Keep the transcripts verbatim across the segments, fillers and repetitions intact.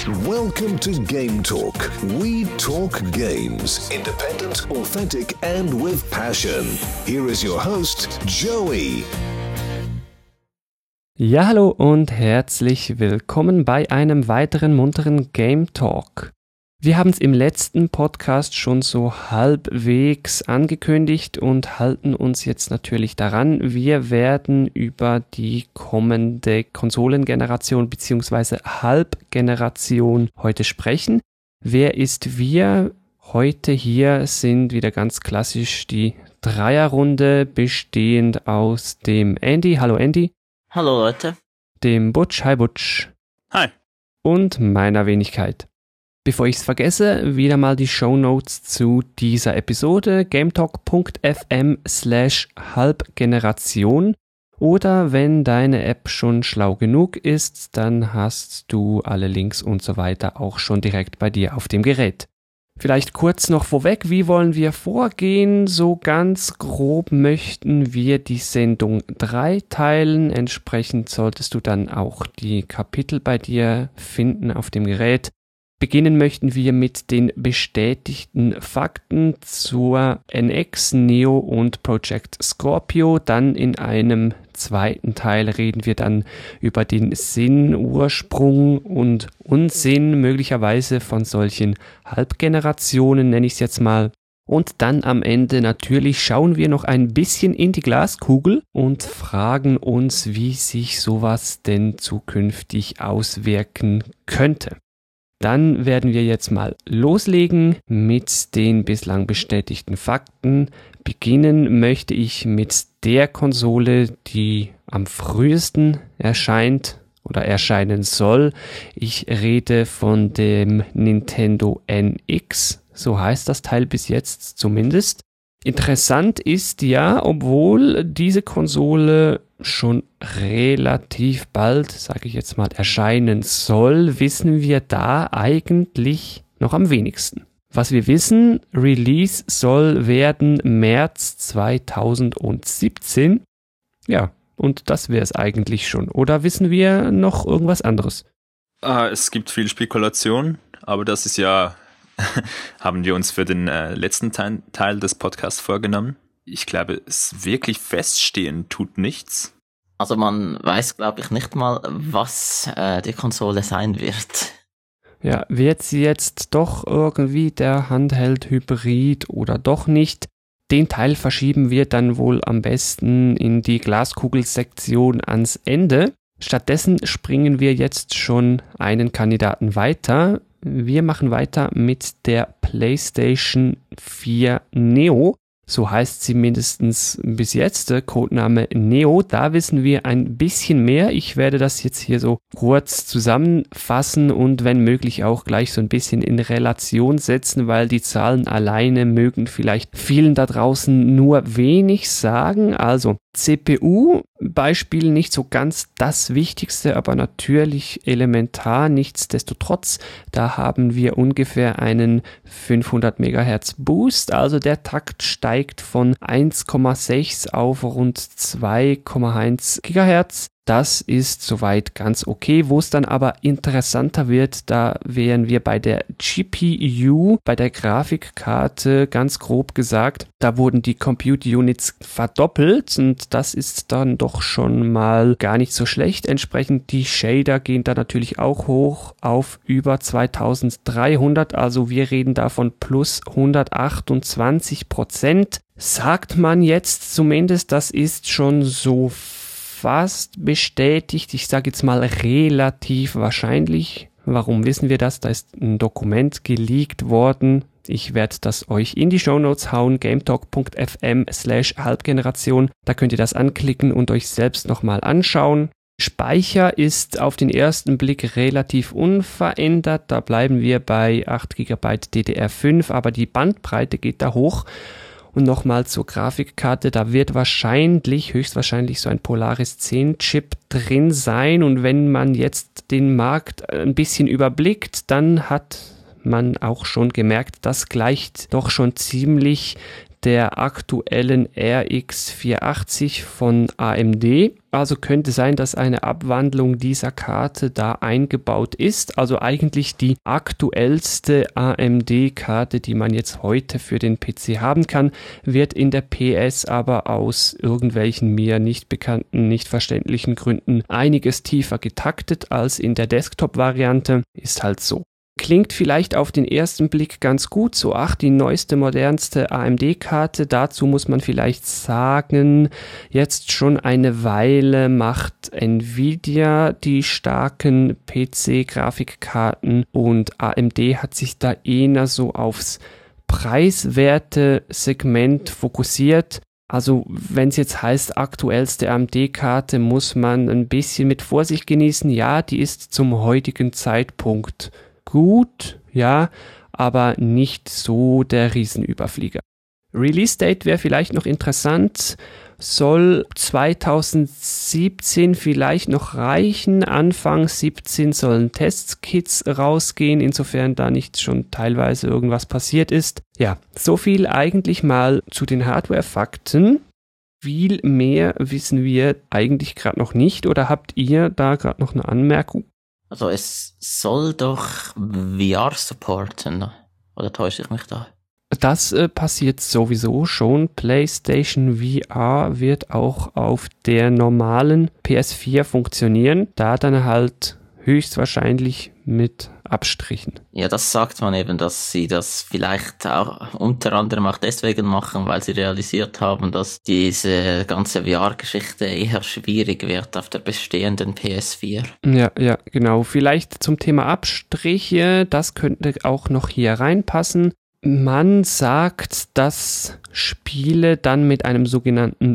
Welcome to Game Talk. We talk games. Independent, authentic and with passion. Here is your host, Joey. Ja, hallo und herzlich willkommen bei einem weiteren munteren Game Talk. Wir haben es im letzten Podcast schon so halbwegs angekündigt und halten uns jetzt natürlich daran. Wir werden über die kommende Konsolengeneration bzw. Halbgeneration heute sprechen. Wer ist wir? Heute hier sind wieder ganz klassisch die Dreierrunde, bestehend aus dem Andy. Hallo Andy. Hallo Leute. Dem Butch. Hi Butch. Hi. Und meiner Wenigkeit. Bevor ich es vergesse, wieder mal die Shownotes zu dieser Episode, gametalk.fm slash Halbgeneration. Oder wenn deine App schon schlau genug ist, dann hast du alle Links und so weiter auch schon direkt bei dir auf dem Gerät. Vielleicht kurz noch vorweg, wie wollen wir vorgehen? So ganz grob möchten wir die Sendung dreiteilen. Entsprechend solltest du dann auch die Kapitel bei dir finden auf dem Gerät. Beginnen möchten wir mit den bestätigten Fakten zur N X, Neo und Project Scorpio. Dann in einem zweiten Teil reden wir dann über den Sinn, Ursprung und Unsinn möglicherweise von solchen Halbgenerationen, nenne ich es jetzt mal. Und dann am Ende natürlich schauen wir noch ein bisschen in die Glaskugel und fragen uns, wie sich sowas denn zukünftig auswirken könnte. Dann werden wir jetzt mal loslegen mit den bislang bestätigten Fakten. Beginnen möchte ich mit der Konsole, die am frühesten erscheint oder erscheinen soll. Ich rede von dem Nintendo N X, so heißt das Teil bis jetzt zumindest. Interessant ist ja, obwohl diese Konsole schon relativ bald, sage ich jetzt mal, erscheinen soll, wissen wir da eigentlich noch am wenigsten. Was wir wissen, Release soll werden März zweitausendsiebzehn. Ja, und das wäre es eigentlich schon. Oder wissen wir noch irgendwas anderes? Uh, es gibt viel Spekulation, aber das ist ja, haben wir uns für den äh, letzten Teil, Teil des Podcasts vorgenommen. Ich glaube, es wirklich feststehen tut nichts. Also man weiß, glaube ich, nicht mal, was äh, die Konsole sein wird. Ja, wird sie jetzt doch irgendwie der Handheld-Hybrid oder doch nicht? Den Teil verschieben wir dann wohl am besten in die Glaskugelsektion ans Ende. Stattdessen springen wir jetzt schon einen Kandidaten weiter. Wir machen weiter mit der PlayStation vier Neo. So heißt sie mindestens bis jetzt, der Codename Neo. Da wissen wir ein bisschen mehr. Ich werde das jetzt hier so kurz zusammenfassen und wenn möglich auch gleich so ein bisschen in Relation setzen, weil die Zahlen alleine mögen vielleicht vielen da draußen nur wenig sagen. Also C P U, Beispiel nicht so ganz das Wichtigste, aber natürlich elementar, nichtsdestotrotz. Da haben wir ungefähr einen fünfhundert Megahertz Boost, also der Takt steigt von eins Komma sechs auf rund zwei Komma eins Gigahertz. Das ist soweit ganz okay. Wo es dann aber interessanter wird, da wären wir bei der G P U, bei der Grafikkarte, ganz grob gesagt. Da wurden die Compute Units verdoppelt und das ist dann doch schon mal gar nicht so schlecht. Entsprechend die Shader gehen da natürlich auch hoch auf über zweitausenddreihundert. Also wir reden da von plus hundertachtundzwanzig Prozent. Sagt man jetzt zumindest, das ist schon so fast bestätigt, ich sage jetzt mal relativ wahrscheinlich. Warum wissen wir das? Da ist ein Dokument geleakt worden. Ich werde das euch in die Shownotes hauen, gametalk.fm slash Halbgeneration. Da könnt ihr das anklicken und euch selbst nochmal anschauen. Speicher ist auf den ersten Blick relativ unverändert. Da bleiben wir bei acht Gigabyte D D R fünf, aber die Bandbreite geht da hoch. Und nochmal zur Grafikkarte, da wird wahrscheinlich, höchstwahrscheinlich so ein Polaris zehn Chip drin sein und wenn man jetzt den Markt ein bisschen überblickt, dann hat man auch schon gemerkt, das gleicht doch schon ziemlich der aktuellen R X vierhundertachtzig von A M D. Also könnte sein, dass eine Abwandlung dieser Karte da eingebaut ist. Also eigentlich die aktuellste A M D-Karte, die man jetzt heute für den P C haben kann, wird in der P S aber aus irgendwelchen mir nicht bekannten, nicht verständlichen Gründen einiges tiefer getaktet als in der Desktop-Variante. Ist halt so. Klingt vielleicht auf den ersten Blick ganz gut, so ach, die neueste, modernste A M D-Karte. Dazu muss man vielleicht sagen, jetzt schon eine Weile macht Nvidia die starken P C-Grafikkarten und A M D hat sich da eher so aufs preiswerte Segment fokussiert. Also wenn es jetzt heißt, aktuellste A M D-Karte, muss man ein bisschen mit Vorsicht genießen. Ja, die ist zum heutigen Zeitpunkt gut, ja, aber nicht so der Riesenüberflieger. Release-Date wäre vielleicht noch interessant, soll zwanzig siebzehn vielleicht noch reichen, Anfang siebzehn sollen Testkits rausgehen, insofern da nicht schon teilweise irgendwas passiert ist. Ja, so viel eigentlich mal zu den Hardware-Fakten. Viel mehr wissen wir eigentlich gerade noch nicht, oder habt ihr da gerade noch eine Anmerkung? Also es soll doch V R supporten, oder täusche ich mich da? Das äh, passiert sowieso schon. PlayStation V R wird auch auf der normalen P S vier funktionieren, da dann halt höchstwahrscheinlich mit Abstrichen. Ja, das sagt man eben, dass sie das vielleicht auch unter anderem auch deswegen machen, weil sie realisiert haben, dass diese ganze V R-Geschichte eher schwierig wird auf der bestehenden P S vier. Ja, ja, genau. Vielleicht zum Thema Abstriche, das könnte auch noch hier reinpassen. Man sagt, dass Spiele dann mit einem sogenannten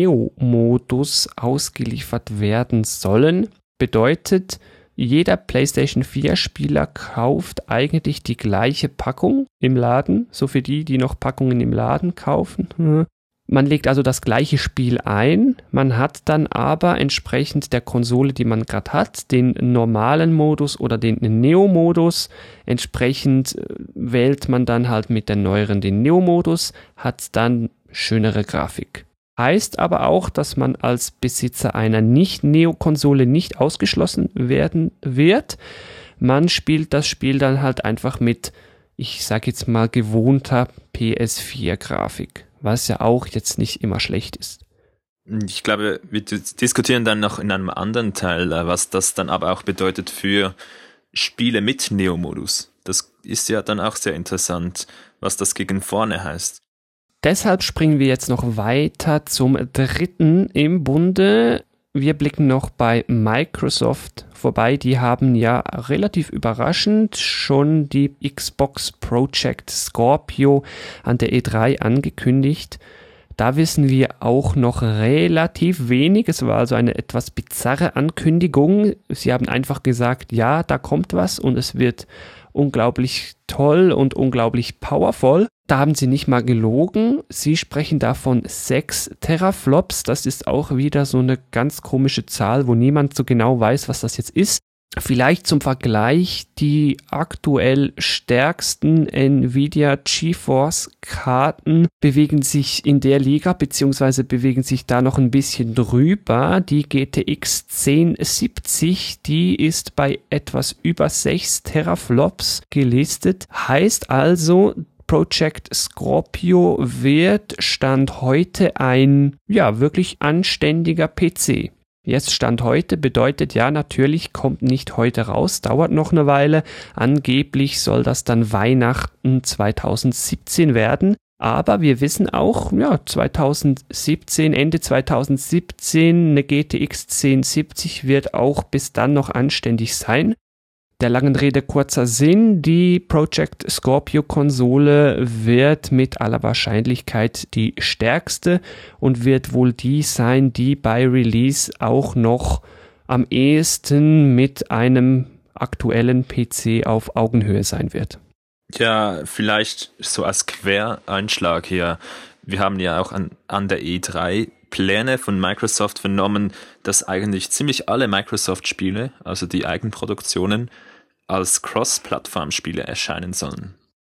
Neo-Modus ausgeliefert werden sollen. Bedeutet, jeder PlayStation vier Spieler kauft eigentlich die gleiche Packung im Laden, so für die, die noch Packungen im Laden kaufen. Man legt also das gleiche Spiel ein, man hat dann aber entsprechend der Konsole, die man gerade hat, den normalen Modus oder den Neo-Modus. Entsprechend wählt man dann halt mit der neueren den Neo-Modus, hat dann schönere Grafik. Heißt aber auch, dass man als Besitzer einer Nicht-Neo-Konsole nicht ausgeschlossen werden wird. Man spielt das Spiel dann halt einfach mit, ich sag jetzt mal, gewohnter P S vier Grafik, was ja auch jetzt nicht immer schlecht ist. Ich glaube, wir diskutieren dann noch in einem anderen Teil, was das dann aber auch bedeutet für Spiele mit Neo-Modus. Das ist ja dann auch sehr interessant, was das gegen vorne heißt. Deshalb springen wir jetzt noch weiter zum dritten im Bunde. Wir blicken noch bei Microsoft vorbei. Die haben ja relativ überraschend schon die Xbox Project Scorpio an der E drei angekündigt. Da wissen wir auch noch relativ wenig. Es war also eine etwas bizarre Ankündigung. Sie haben einfach gesagt, ja, da kommt was und es wird unglaublich toll und unglaublich powerful. Da haben sie nicht mal gelogen. Sie sprechen da von sechs Teraflops. Das ist auch wieder so eine ganz komische Zahl, wo niemand so genau weiß, was das jetzt ist. Vielleicht zum Vergleich, die aktuell stärksten Nvidia GeForce-Karten bewegen sich in der Liga, beziehungsweise bewegen sich da noch ein bisschen drüber. Die G T X zehn siebzig, die ist bei etwas über sechs Teraflops gelistet. Heißt also, Project Scorpio wird Stand heute ein, ja, wirklich anständiger P C. Jetzt Stand heute bedeutet ja, natürlich kommt nicht heute raus, dauert noch eine Weile. Angeblich soll das dann Weihnachten zwanzig siebzehn werden. Aber wir wissen auch, ja, zwanzig siebzehn, Ende zwanzig siebzehn, eine G T X zehn siebzig wird auch bis dann noch anständig sein. Der langen Rede kurzer Sinn, die Project Scorpio Konsole wird mit aller Wahrscheinlichkeit die stärkste und wird wohl die sein, die bei Release auch noch am ehesten mit einem aktuellen P C auf Augenhöhe sein wird. Ja, vielleicht so als Quereinschlag hier. Wir haben ja auch an, an der E drei Pläne von Microsoft vernommen, dass eigentlich ziemlich alle Microsoft-Spiele, also die Eigenproduktionen, als Cross-Plattform-Spiele erscheinen sollen.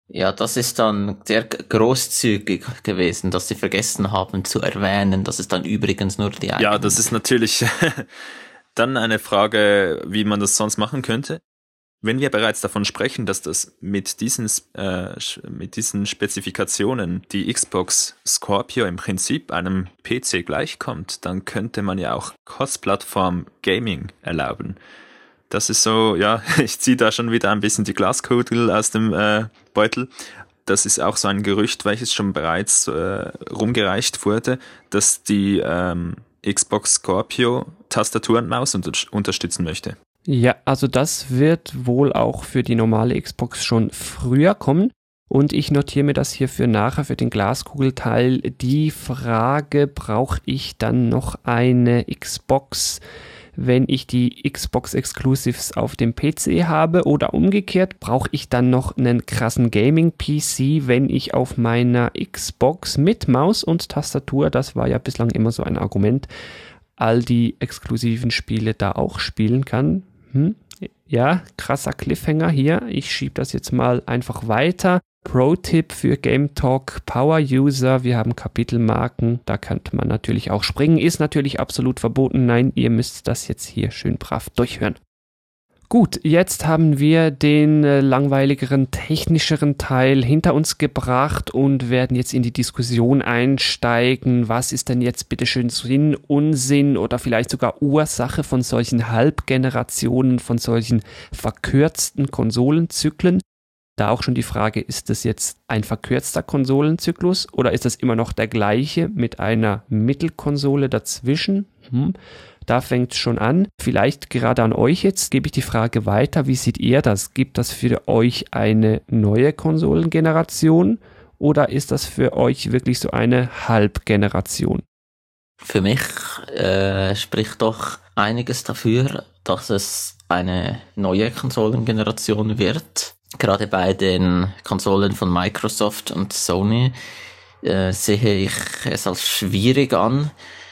Ja, das ist dann sehr großzügig gewesen, dass sie vergessen haben zu erwähnen, dass es dann übrigens nur die eigenen... Ja, das ist natürlich dann eine Frage, wie man das sonst machen könnte. Wenn wir bereits davon sprechen, dass das mit diesen, äh, mit diesen Spezifikationen die Xbox Scorpio im Prinzip einem P C gleichkommt, dann könnte man ja auch Cross-Plattform Gaming erlauben. Das ist so, ja, ich ziehe da schon wieder ein bisschen die Glaskugel aus dem äh, Beutel. Das ist auch so ein Gerücht, welches schon bereits äh, rumgereicht wurde, dass die ähm, Xbox Scorpio Tastatur und Maus unter- unterstützen möchte. Ja, also das wird wohl auch für die normale Xbox schon früher kommen. Und ich notiere mir das hier für nachher, für den Glaskugelteil. Die Frage, brauche ich dann noch eine Xbox, wenn ich die Xbox Exclusives auf dem P C habe, oder umgekehrt, brauche ich dann noch einen krassen Gaming-P C, wenn ich auf meiner Xbox mit Maus und Tastatur, das war ja bislang immer so ein Argument, all die exklusiven Spiele da auch spielen kann. Hm? Ja, krasser Cliffhanger hier. Ich schiebe das jetzt mal einfach weiter. Pro-Tipp für Game Talk Power-User, wir haben Kapitelmarken, da könnte man natürlich auch springen, ist natürlich absolut verboten. Nein, ihr müsst das jetzt hier schön brav durchhören. Gut, jetzt haben wir den äh, langweiligeren, technischeren Teil hinter uns gebracht und werden jetzt in die Diskussion einsteigen. Was ist denn jetzt bitteschön Sinn, Unsinn oder vielleicht sogar Ursache von solchen Halbgenerationen, von solchen verkürzten Konsolenzyklen? Da auch schon die Frage, ist das jetzt ein verkürzter Konsolenzyklus oder ist das immer noch der gleiche mit einer Mittelkonsole dazwischen? Hm. Da fängt es schon an. Vielleicht gerade an euch jetzt gebe ich die Frage weiter. Wie seht ihr das? Gibt das für euch eine neue Konsolengeneration oder ist das für euch wirklich so eine Halbgeneration? Für mich äh, spricht doch einiges dafür, dass es eine neue Konsolengeneration wird. Gerade bei den Konsolen von Microsoft und Sony äh, sehe ich es als schwierig an,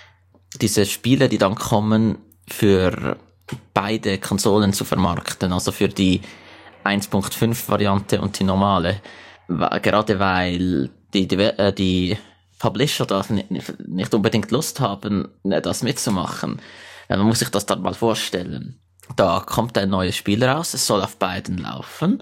diese Spiele, die dann kommen, für beide Konsolen zu vermarkten, also für die eins Punkt fünf Variante und die normale. Gerade weil die, die, äh, die Publisher da nicht, nicht unbedingt Lust haben, das mitzumachen. Man muss sich das dann mal vorstellen. Da kommt ein neues Spiel raus, es soll auf beiden laufen.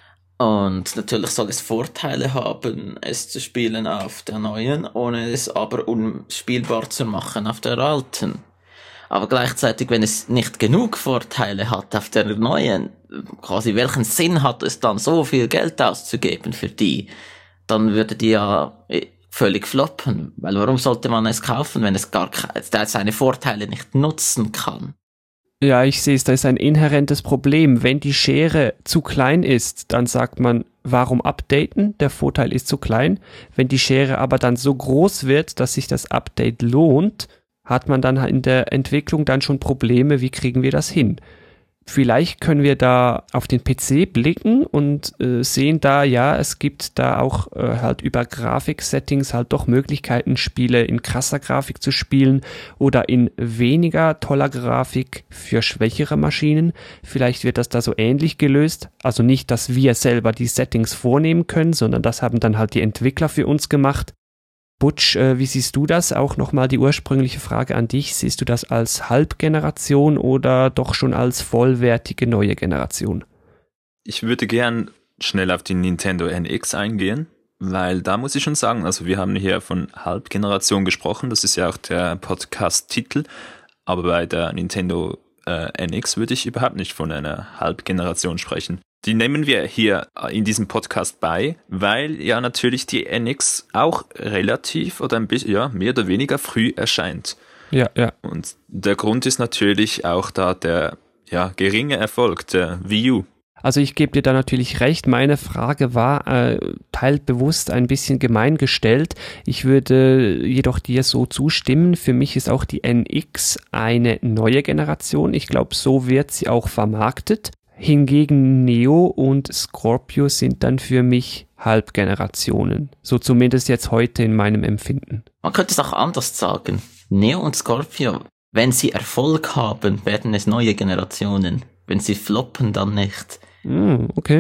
Und natürlich soll es Vorteile haben, es zu spielen auf der neuen, ohne es aber unspielbar zu machen auf der alten. Aber gleichzeitig, wenn es nicht genug Vorteile hat auf der neuen, quasi welchen Sinn hat es dann, so viel Geld auszugeben für die? Dann würde die ja völlig floppen. Weil warum sollte man es kaufen, wenn es gar seine Vorteile nicht nutzen kann? Ja, ich sehe es, da ist ein inhärentes Problem. Wenn die Schere zu klein ist, dann sagt man, warum updaten? Der Vorteil ist zu klein. Wenn die Schere aber dann so groß wird, dass sich das Update lohnt, hat man dann in der Entwicklung dann schon Probleme, wie kriegen wir das hin? Vielleicht können wir da auf den P C blicken und äh, sehen da, ja, es gibt da auch äh, halt über Grafik-Settings halt doch Möglichkeiten, Spiele in krasser Grafik zu spielen oder in weniger toller Grafik für schwächere Maschinen. Vielleicht wird das da so ähnlich gelöst. Also nicht, dass wir selber die Settings vornehmen können, sondern das haben dann halt die Entwickler für uns gemacht. Butch, äh, wie siehst du das? Auch nochmal die ursprüngliche Frage an dich. Siehst du das als Halbgeneration oder doch schon als vollwertige neue Generation? Ich würde gern schnell auf die Nintendo N X eingehen, weil da muss ich schon sagen, also wir haben hier von Halbgeneration gesprochen, das ist ja auch der Podcast-Titel, aber bei der Nintendo äh, N X würde ich überhaupt nicht von einer Halbgeneration sprechen. Die nehmen wir hier in diesem Podcast bei, weil ja natürlich die N X auch relativ oder ein bisschen, ja, mehr oder weniger früh erscheint. Ja, ja. Und der Grund ist natürlich auch da der, ja, geringe Erfolg der Wii U. Also ich gebe dir da natürlich recht. Meine Frage war äh, teilbewusst ein bisschen gemein gestellt. Ich würde jedoch dir so zustimmen. Für mich ist auch die N X eine neue Generation. Ich glaube, so wird sie auch vermarktet. Hingegen Neo und Scorpio sind dann für mich Halbgenerationen. So zumindest jetzt heute in meinem Empfinden. Man könnte es auch anders sagen. Neo und Scorpio, wenn sie Erfolg haben, werden es neue Generationen. Wenn sie floppen, dann nicht. Mm, okay.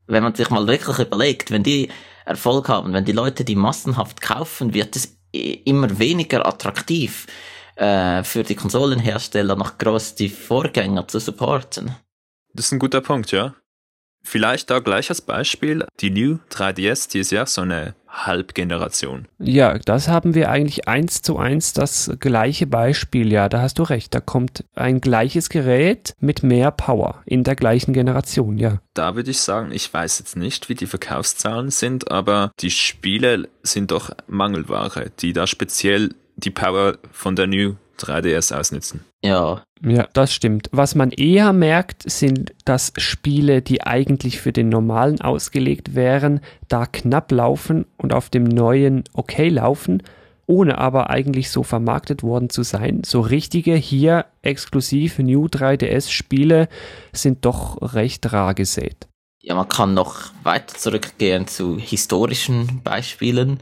wenn man sich mal wirklich überlegt, wenn die Erfolg haben, wenn die Leute die massenhaft kaufen, wird es immer weniger attraktiv äh, für die Konsolenhersteller noch groß die Vorgänger zu supporten. Das ist ein guter Punkt, ja. Vielleicht da gleich als Beispiel, die New drei D S, die ist ja so eine Halbgeneration. Ja, das haben wir eigentlich eins zu eins das gleiche Beispiel. Ja, da hast du recht. Da kommt ein gleiches Gerät mit mehr Power in der gleichen Generation, ja. Da würde ich sagen, ich weiß jetzt nicht, wie die Verkaufszahlen sind, aber die Spiele sind doch Mangelware, die da speziell die Power von der New drei D S ausnutzen. Ja. Ja, das stimmt. Was man eher merkt, sind, dass Spiele, die eigentlich für den normalen ausgelegt wären, da knapp laufen und auf dem neuen okay laufen, ohne aber eigentlich so vermarktet worden zu sein. So richtige, hier exklusiv New drei D S-Spiele sind doch recht rar gesät. Ja, man kann noch weiter zurückgehen zu historischen Beispielen.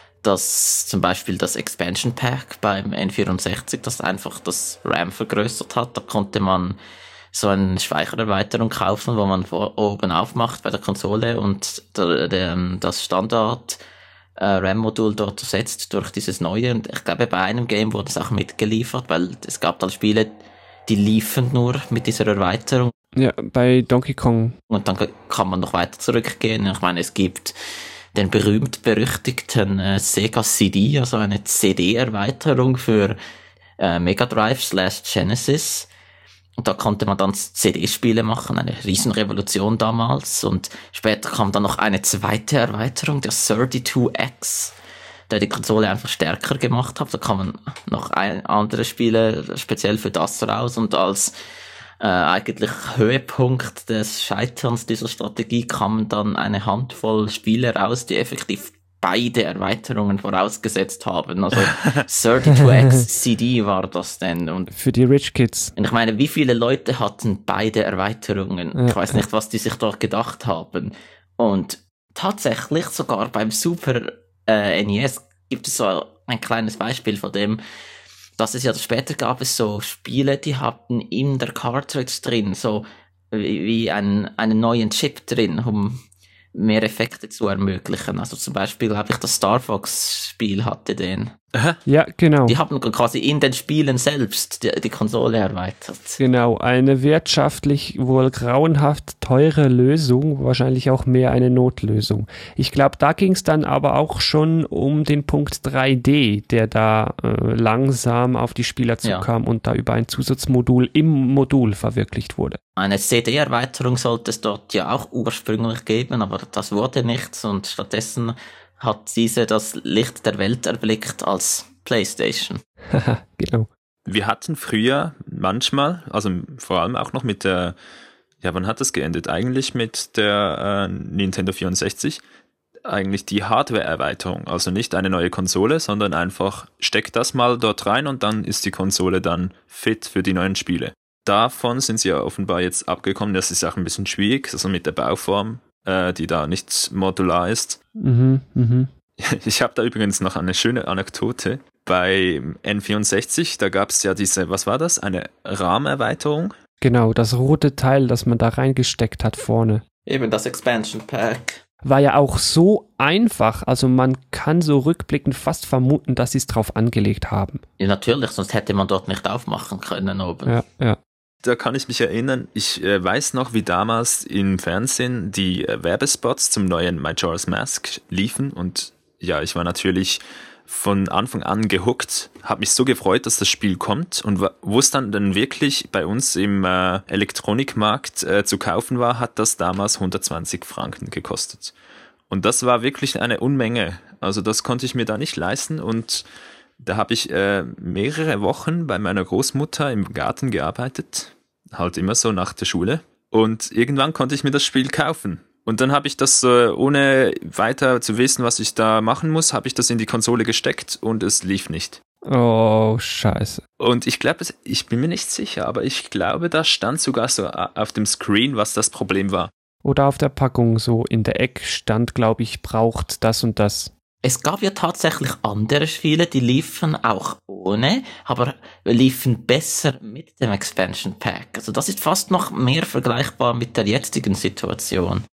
Dass zum Beispiel das Expansion Pack beim N vierundsechzig, das einfach das RAM vergrößert hat. Da konnte man so eine Speichererweiterung kaufen, wo man vor, oben aufmacht bei der Konsole und der, der, das Standard äh, RAM-Modul dort ersetzt durch dieses neue. Und ich glaube, bei einem Game wurde es auch mitgeliefert, weil es gab dann Spiele, die liefen nur mit dieser Erweiterung. Ja, bei Donkey Kong. Und dann kann man noch weiter zurückgehen. Ich meine, es gibt den berühmt-berüchtigten äh, Sega C D, also eine C D-Erweiterung für äh, Mega Drive slash Genesis. Und da konnte man dann C D-Spiele machen, eine Riesenrevolution damals. Und später kam dann noch eine zweite Erweiterung, der thirty-two X, der die Konsole einfach stärker gemacht hat. Da kam man noch ein, andere Spiele speziell für das raus. Und als Äh, eigentlich Höhepunkt des Scheiterns dieser Strategie kamen dann eine Handvoll Spiele raus, die effektiv beide Erweiterungen vorausgesetzt haben. Also thirty-two X C D war das denn. Und für die Rich Kids. Und ich meine, wie viele Leute hatten beide Erweiterungen? Ja. Ich weiß nicht, was die sich dort gedacht haben. Und tatsächlich sogar beim Super äh, N E S gibt es so ein kleines Beispiel von dem, dass es ja später gab es so Spiele, die hatten in der Cartridge drin, so wie, wie einen, einen neuen Chip drin, um mehr Effekte zu ermöglichen. Also zum Beispiel, glaube ich, das Star Fox-Spiel hatte den. Ja, genau. Die haben quasi in den Spielen selbst die, die Konsole erweitert. Genau, eine wirtschaftlich wohl grauenhaft teure Lösung, wahrscheinlich auch mehr eine Notlösung. Ich glaube, da ging es dann aber auch schon um den Punkt drei D, der da äh, langsam auf die Spieler zukam, ja, und da über ein Zusatzmodul im Modul verwirklicht wurde. Eine C D-Erweiterung sollte es dort ja auch ursprünglich geben, aber das wurde nichts und stattdessen hat diese das Licht der Welt erblickt als PlayStation. Haha, genau. Wir hatten früher manchmal, also vor allem auch noch mit der, ja, wann hat das geendet? Eigentlich mit der äh, Nintendo vierundsechzig, eigentlich die Hardware-Erweiterung. Also nicht eine neue Konsole, sondern einfach steck das mal dort rein und dann ist die Konsole dann fit für die neuen Spiele. Davon sind sie ja offenbar jetzt abgekommen. Das ist auch ein bisschen schwierig, also mit der Bauform, äh, die da nicht modular ist. Mhm, mhm. Ich habe da übrigens noch eine schöne Anekdote. Bei N vierundsechzig, da gab es ja diese, was war das? Eine Rahmenerweiterung? Genau, das rote Teil, das man da reingesteckt hat vorne. Eben das Expansion Pack. War ja auch so einfach, also man kann so rückblickend fast vermuten, dass sie es drauf angelegt haben. Ja, natürlich, sonst hätte man dort nicht aufmachen können oben. Ja, ja. Da kann ich mich erinnern, ich äh, weiß noch, wie damals im Fernsehen die äh, Werbespots zum neuen Majora's Mask liefen und ja, ich war natürlich von Anfang an gehuckt, habe mich so gefreut, dass das Spiel kommt und wo es dann, dann wirklich bei uns im äh, Elektronikmarkt äh, zu kaufen war, hat das damals hundertzwanzig Franken gekostet. Und das war wirklich eine Unmenge, also das konnte ich mir da nicht leisten und da habe ich äh, mehrere Wochen bei meiner Großmutter im Garten gearbeitet, halt immer so nach der Schule und irgendwann konnte ich mir das Spiel kaufen. Und dann habe ich das, äh, ohne weiter zu wissen, was ich da machen muss, habe ich das in die Konsole gesteckt und es lief nicht. Oh, scheiße. Und ich glaube, ich bin mir nicht sicher, aber ich glaube, da stand sogar so auf dem Screen, was das Problem war. Oder auf der Packung so in der Ecke stand, glaube ich, braucht das und das. Es gab ja tatsächlich andere Spiele, die liefen auch ohne, aber liefen besser mit dem Expansion Pack. Also das ist fast noch mehr vergleichbar mit der jetzigen Situation.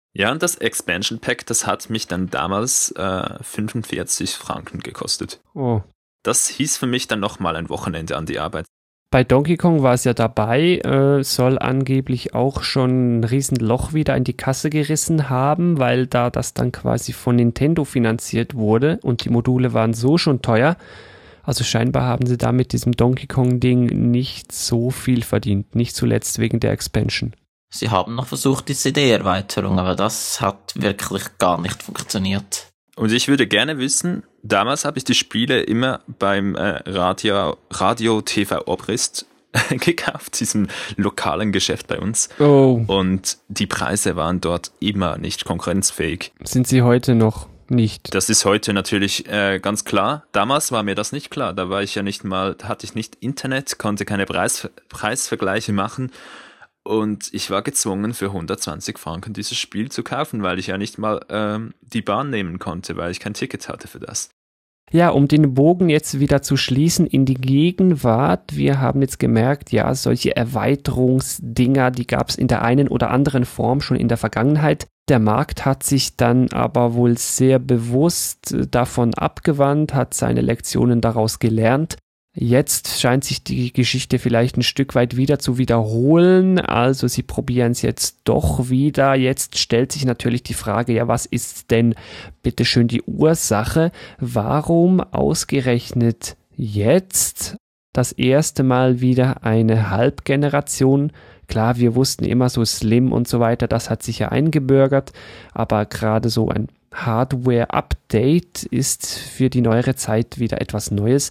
Ja, und das Expansion Pack, das hat mich dann damals äh, fünfundvierzig Franken gekostet. Oh. Das hieß für mich dann nochmal ein Wochenende an die Arbeit. Bei Donkey Kong war es ja dabei, äh, soll angeblich auch schon ein Riesenloch wieder in die Kasse gerissen haben, weil da das dann quasi von Nintendo finanziert wurde und die Module waren so schon teuer. Also scheinbar haben sie da mit diesem Donkey Kong-Ding nicht so viel verdient, nicht zuletzt wegen der Expansion. Sie haben noch versucht, die C D-Erweiterung, aber das hat wirklich gar nicht funktioniert. Und ich würde gerne wissen, damals habe ich die Spiele immer beim äh, Radio, Radio T V Obrist gekauft, diesem lokalen Geschäft bei uns. Oh. Und die Preise waren dort immer nicht konkurrenzfähig. Sind sie heute noch nicht? Das ist heute natürlich äh, ganz klar. Damals war mir das nicht klar. Da war ich ja nicht mal, da hatte ich nicht Internet, konnte keine Preis, Preisvergleiche machen. Und ich war gezwungen, für hundertzwanzig Franken dieses Spiel zu kaufen, weil ich ja nicht mal ähm, die Bahn nehmen konnte, weil ich kein Ticket hatte für das. Ja, um den Bogen jetzt wieder zu schließen in die Gegenwart. Wir haben jetzt gemerkt, ja, solche Erweiterungsdinger, die gab es in der einen oder anderen Form schon in der Vergangenheit. Der Markt hat sich dann aber wohl sehr bewusst davon abgewandt, hat seine Lektionen daraus gelernt. Jetzt scheint sich die Geschichte vielleicht ein Stück weit wieder zu wiederholen, also sie probieren es jetzt doch wieder. Jetzt stellt sich natürlich die Frage, ja, was ist denn bitteschön die Ursache? Warum ausgerechnet jetzt das erste Mal wieder eine Halbgeneration? Klar, wir wussten immer so Slim und so weiter, das hat sich ja eingebürgert, aber gerade so ein Hardware-Update ist für die neuere Zeit wieder etwas Neues.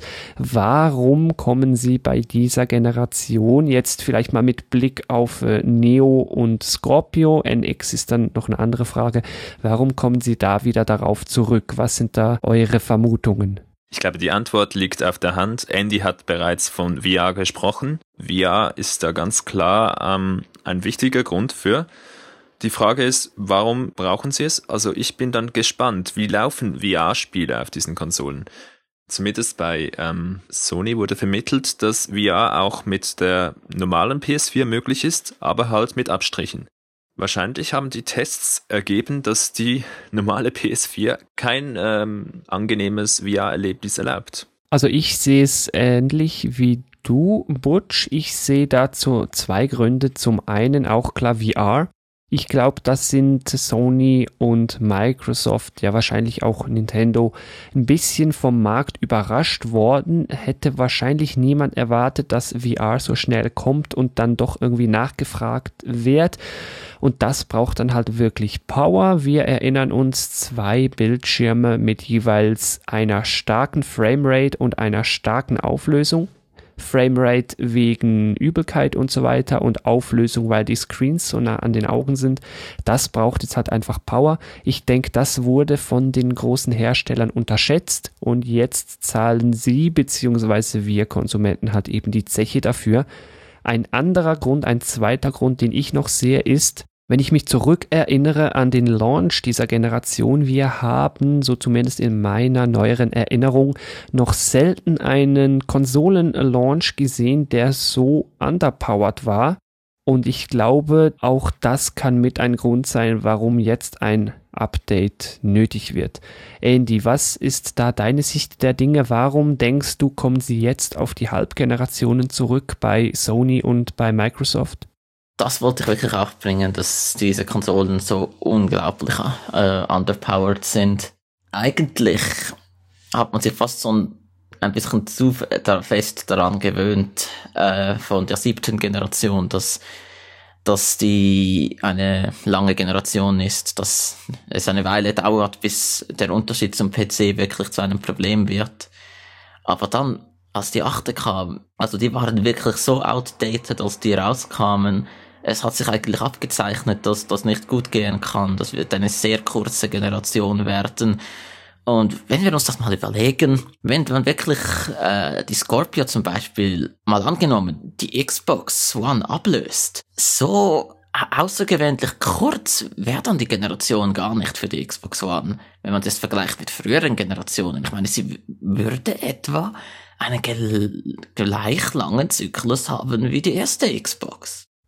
Warum kommen Sie bei dieser Generation jetzt vielleicht mal mit Blick auf äh, Neo und Scorpio, N X ist dann noch eine andere Frage, warum kommen Sie da wieder darauf zurück? Was sind da eure Vermutungen? Ich glaube, die Antwort liegt auf der Hand. Andy hat bereits von V R gesprochen. V R ist da ganz klar ähm, ein wichtiger Grund für. Die Frage ist, warum brauchen sie es? Also ich bin dann gespannt, wie laufen V R-Spiele auf diesen Konsolen? Zumindest bei ähm, Sony wurde vermittelt, dass V R auch mit der normalen P S vier möglich ist, aber halt mit Abstrichen. Wahrscheinlich haben die Tests ergeben, dass die normale P S vier kein ähm, angenehmes V R-Erlebnis erlaubt. Also ich sehe es ähnlich wie du, Butch. Ich sehe dazu zwei Gründe. Zum einen auch klar V R. Ich glaube, das sind Sony und Microsoft, ja wahrscheinlich auch Nintendo, ein bisschen vom Markt überrascht worden. Hätte wahrscheinlich niemand erwartet, dass V R so schnell kommt und dann doch irgendwie nachgefragt wird. Und das braucht dann halt wirklich Power. Wir erinnern uns, zwei Bildschirme mit jeweils einer starken Framerate und einer starken Auflösung. Framerate wegen Übelkeit und so weiter und Auflösung, weil die Screens so nah an den Augen sind. Das braucht jetzt halt einfach Power. Ich denke, das wurde von den großen Herstellern unterschätzt und jetzt zahlen sie bzw. wir Konsumenten halt eben die Zeche dafür. Ein anderer Grund, ein zweiter Grund, den ich noch sehe, ist, wenn ich mich zurückerinnere an den Launch dieser Generation, wir haben, so zumindest in meiner neueren Erinnerung, noch selten einen Konsolen-Launch gesehen, der so underpowered war. Und ich glaube, auch das kann mit ein Grund sein, warum jetzt ein Update nötig wird. Andy, was ist da deine Sicht der Dinge? Warum denkst du, kommen sie jetzt auf die Halbgenerationen zurück bei Sony und bei Microsoft? Das wollte ich wirklich auch bringen, dass diese Konsolen so unglaublich äh, underpowered sind. Eigentlich hat man sich fast so ein, ein bisschen zu fest daran gewöhnt, äh, von der siebten Generation, dass, dass die eine lange Generation ist, dass es eine Weile dauert, bis der Unterschied zum P C wirklich zu einem Problem wird. Aber dann, als die achte kam, also die waren wirklich so outdated, als die rauskamen. Es hat sich eigentlich abgezeichnet, dass das nicht gut gehen kann. Das wird eine sehr kurze Generation werden. Und wenn wir uns das mal überlegen, wenn man wirklich äh, die Scorpio zum Beispiel mal angenommen, die Xbox One ablöst, so außergewöhnlich kurz wäre dann die Generation gar nicht für die Xbox One, wenn man das vergleicht mit früheren Generationen. Ich meine, sie würde etwa einen gel- gleich langen Zyklus haben wie die erste Xbox.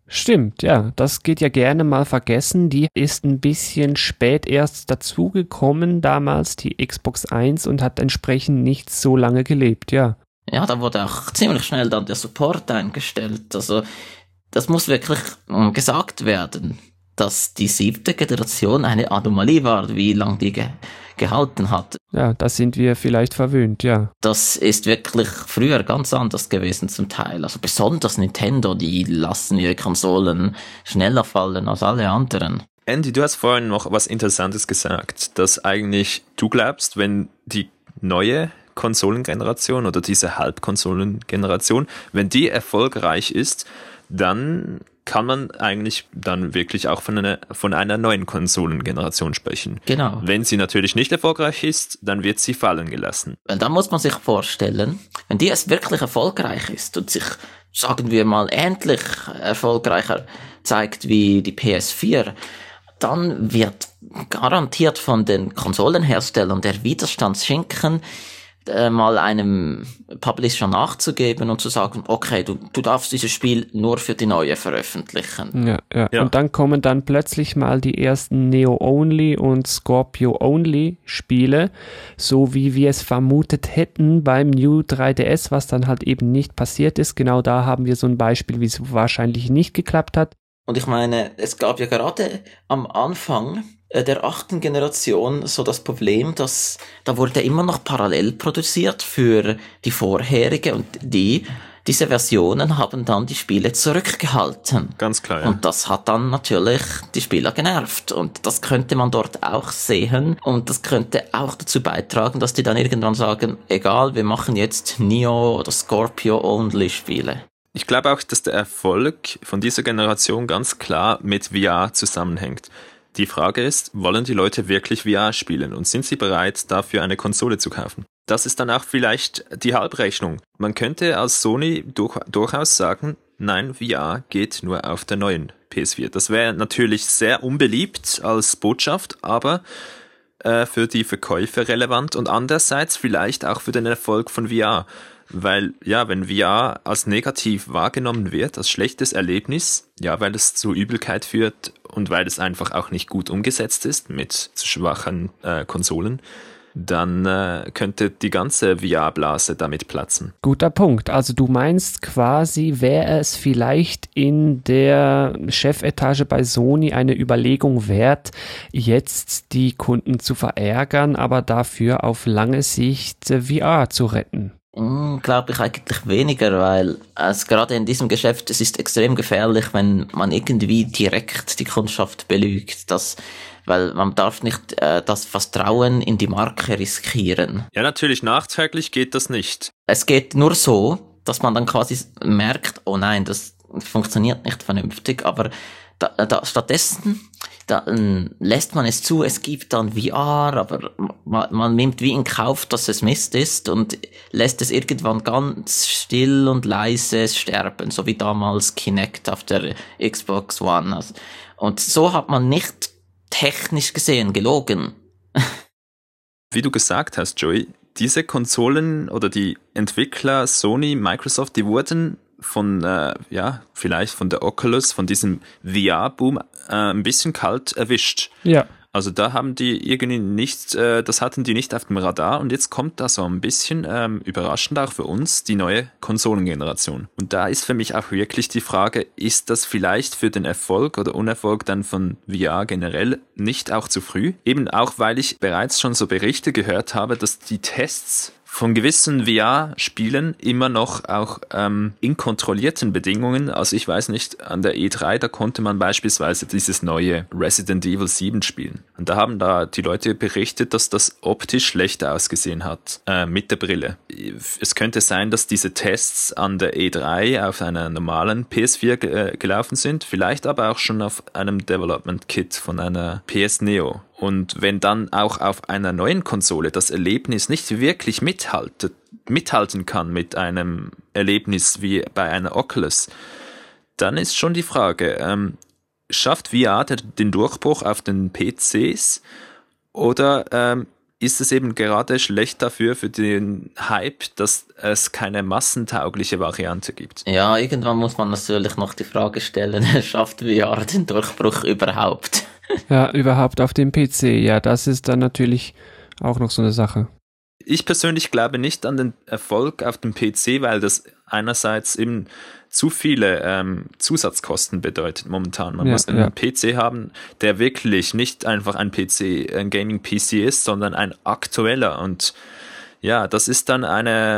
Stimmt, ja, das geht ja gerne mal vergessen. Die ist ein bisschen spät erst dazugekommen, damals die Xbox One, und hat entsprechend nicht so lange gelebt, ja. Ja, da wurde auch ziemlich schnell dann der Support eingestellt. Also das muss wirklich gesagt werden, dass die siebte Generation eine Anomalie war, wie lange die ge- gehalten hat. Ja, da sind wir vielleicht verwöhnt, ja. Das ist wirklich früher ganz anders gewesen zum Teil. Also besonders Nintendo, die lassen ihre Konsolen schneller fallen als alle anderen. Andy, du hast vorhin noch was Interessantes gesagt, dass eigentlich du glaubst, wenn die neue Konsolengeneration oder diese Halbkonsolengeneration, wenn die erfolgreich ist, dann kann man eigentlich dann wirklich auch von einer, von einer neuen Konsolengeneration sprechen. Genau. Wenn sie natürlich nicht erfolgreich ist, dann wird sie fallen gelassen. Weil da muss man sich vorstellen, wenn die jetzt wirklich erfolgreich ist und sich, sagen wir mal, ähnlich erfolgreicher zeigt wie die P S vier, dann wird garantiert von den Konsolenherstellern der Widerstand schinken, mal einem Publisher nachzugeben und zu sagen, okay, du, du darfst dieses Spiel nur für die neue veröffentlichen. Ja, ja. Ja. Und dann kommen dann plötzlich mal die ersten Neo-Only und Scorpio-Only-Spiele, so wie wir es vermutet hätten beim New drei D S, was dann halt eben nicht passiert ist. Genau da haben wir so ein Beispiel, wie es wahrscheinlich nicht geklappt hat. Und ich meine, es gab ja gerade am Anfang der achten Generation so das Problem, dass da wurde immer noch parallel produziert für die vorherige, und die diese Versionen haben dann die Spiele zurückgehalten. Ganz klar, ja. Und das hat dann natürlich die Spieler genervt, und das könnte man dort auch sehen, und das könnte auch dazu beitragen, dass die dann irgendwann sagen, egal, wir machen jetzt Neo oder Scorpio Only Spiele. Ich glaube auch, dass der Erfolg von dieser Generation ganz klar mit V R zusammenhängt. Die Frage ist, wollen die Leute wirklich V R spielen und sind sie bereit, dafür eine Konsole zu kaufen? Das ist dann auch vielleicht die Halbrechnung. Man könnte als Sony durch, durchaus sagen, nein, V R geht nur auf der neuen P S vier. Das wäre natürlich sehr unbeliebt als Botschaft, aber äh, für die Verkäufe relevant und andererseits vielleicht auch für den Erfolg von V R. Weil, ja, wenn V R als negativ wahrgenommen wird, als schlechtes Erlebnis, ja, weil es zu Übelkeit führt und weil es einfach auch nicht gut umgesetzt ist mit zu schwachen äh, Konsolen, dann äh, könnte die ganze V R-Blase damit platzen. Guter Punkt. Also du meinst quasi, wäre es vielleicht in der Chefetage bei Sony eine Überlegung wert, jetzt die Kunden zu verärgern, aber dafür auf lange Sicht äh, V R zu retten? Glaube ich eigentlich weniger, weil es gerade in diesem Geschäft, es ist extrem gefährlich, wenn man irgendwie direkt die Kundschaft belügt, das, weil man darf nicht äh, das Vertrauen in die Marke riskieren. Ja, natürlich, nachträglich geht das nicht. Es geht nur so, dass man dann quasi merkt, oh nein, das funktioniert nicht vernünftig, aber da, da, stattdessen dann lässt man es zu, es gibt dann V R, aber man, man nimmt wie in Kauf, dass es Mist ist und lässt es irgendwann ganz still und leise sterben, so wie damals Kinect auf der Xbox One. Und so hat man nicht technisch gesehen gelogen. Wie du gesagt hast, Joey, diese Konsolen oder die Entwickler Sony, Microsoft, die wurden von, äh, ja, vielleicht von der Oculus, von diesem V R-Boom äh, ein bisschen kalt erwischt. Ja. Also da haben die irgendwie nicht, äh, das hatten die nicht auf dem Radar und jetzt kommt da so ein bisschen ähm, überraschend auch für uns die neue Konsolengeneration. Und da ist für mich auch wirklich die Frage, ist das vielleicht für den Erfolg oder Unerfolg dann von V R generell nicht auch zu früh? Eben auch, weil ich bereits schon so Berichte gehört habe, dass die Tests von gewissen V R-Spielen immer noch auch ähm, in kontrollierten Bedingungen, also ich weiß nicht, an der E drei, da konnte man beispielsweise dieses neue Resident Evil sieben spielen. Und da haben da die Leute berichtet, dass das optisch schlechter ausgesehen hat, äh, mit der Brille. Es könnte sein, dass diese Tests an der E drei auf einer normalen P S vier ge- äh, gelaufen sind, vielleicht aber auch schon auf einem Development Kit von einer P S Neo. Und wenn dann auch auf einer neuen Konsole das Erlebnis nicht wirklich mithaltet, mithalten kann mit einem Erlebnis wie bei einer Oculus, dann ist schon die Frage, ähm, schafft V R den Durchbruch auf den P Cs oder ähm, ist es eben gerade schlecht dafür, für den Hype, dass es keine massentaugliche Variante gibt. Ja, irgendwann muss man natürlich noch die Frage stellen, schafft V R den Durchbruch überhaupt? Ja, überhaupt auf dem P C. Ja, das ist dann natürlich auch noch so eine Sache. Ich persönlich glaube nicht an den Erfolg auf dem P C, weil das einerseits eben zu viele ähm, Zusatzkosten bedeutet momentan. Man ja, muss einen ja. P C haben, der wirklich nicht einfach ein P C, ein Gaming-P C ist, sondern ein aktueller. Und ja, das ist dann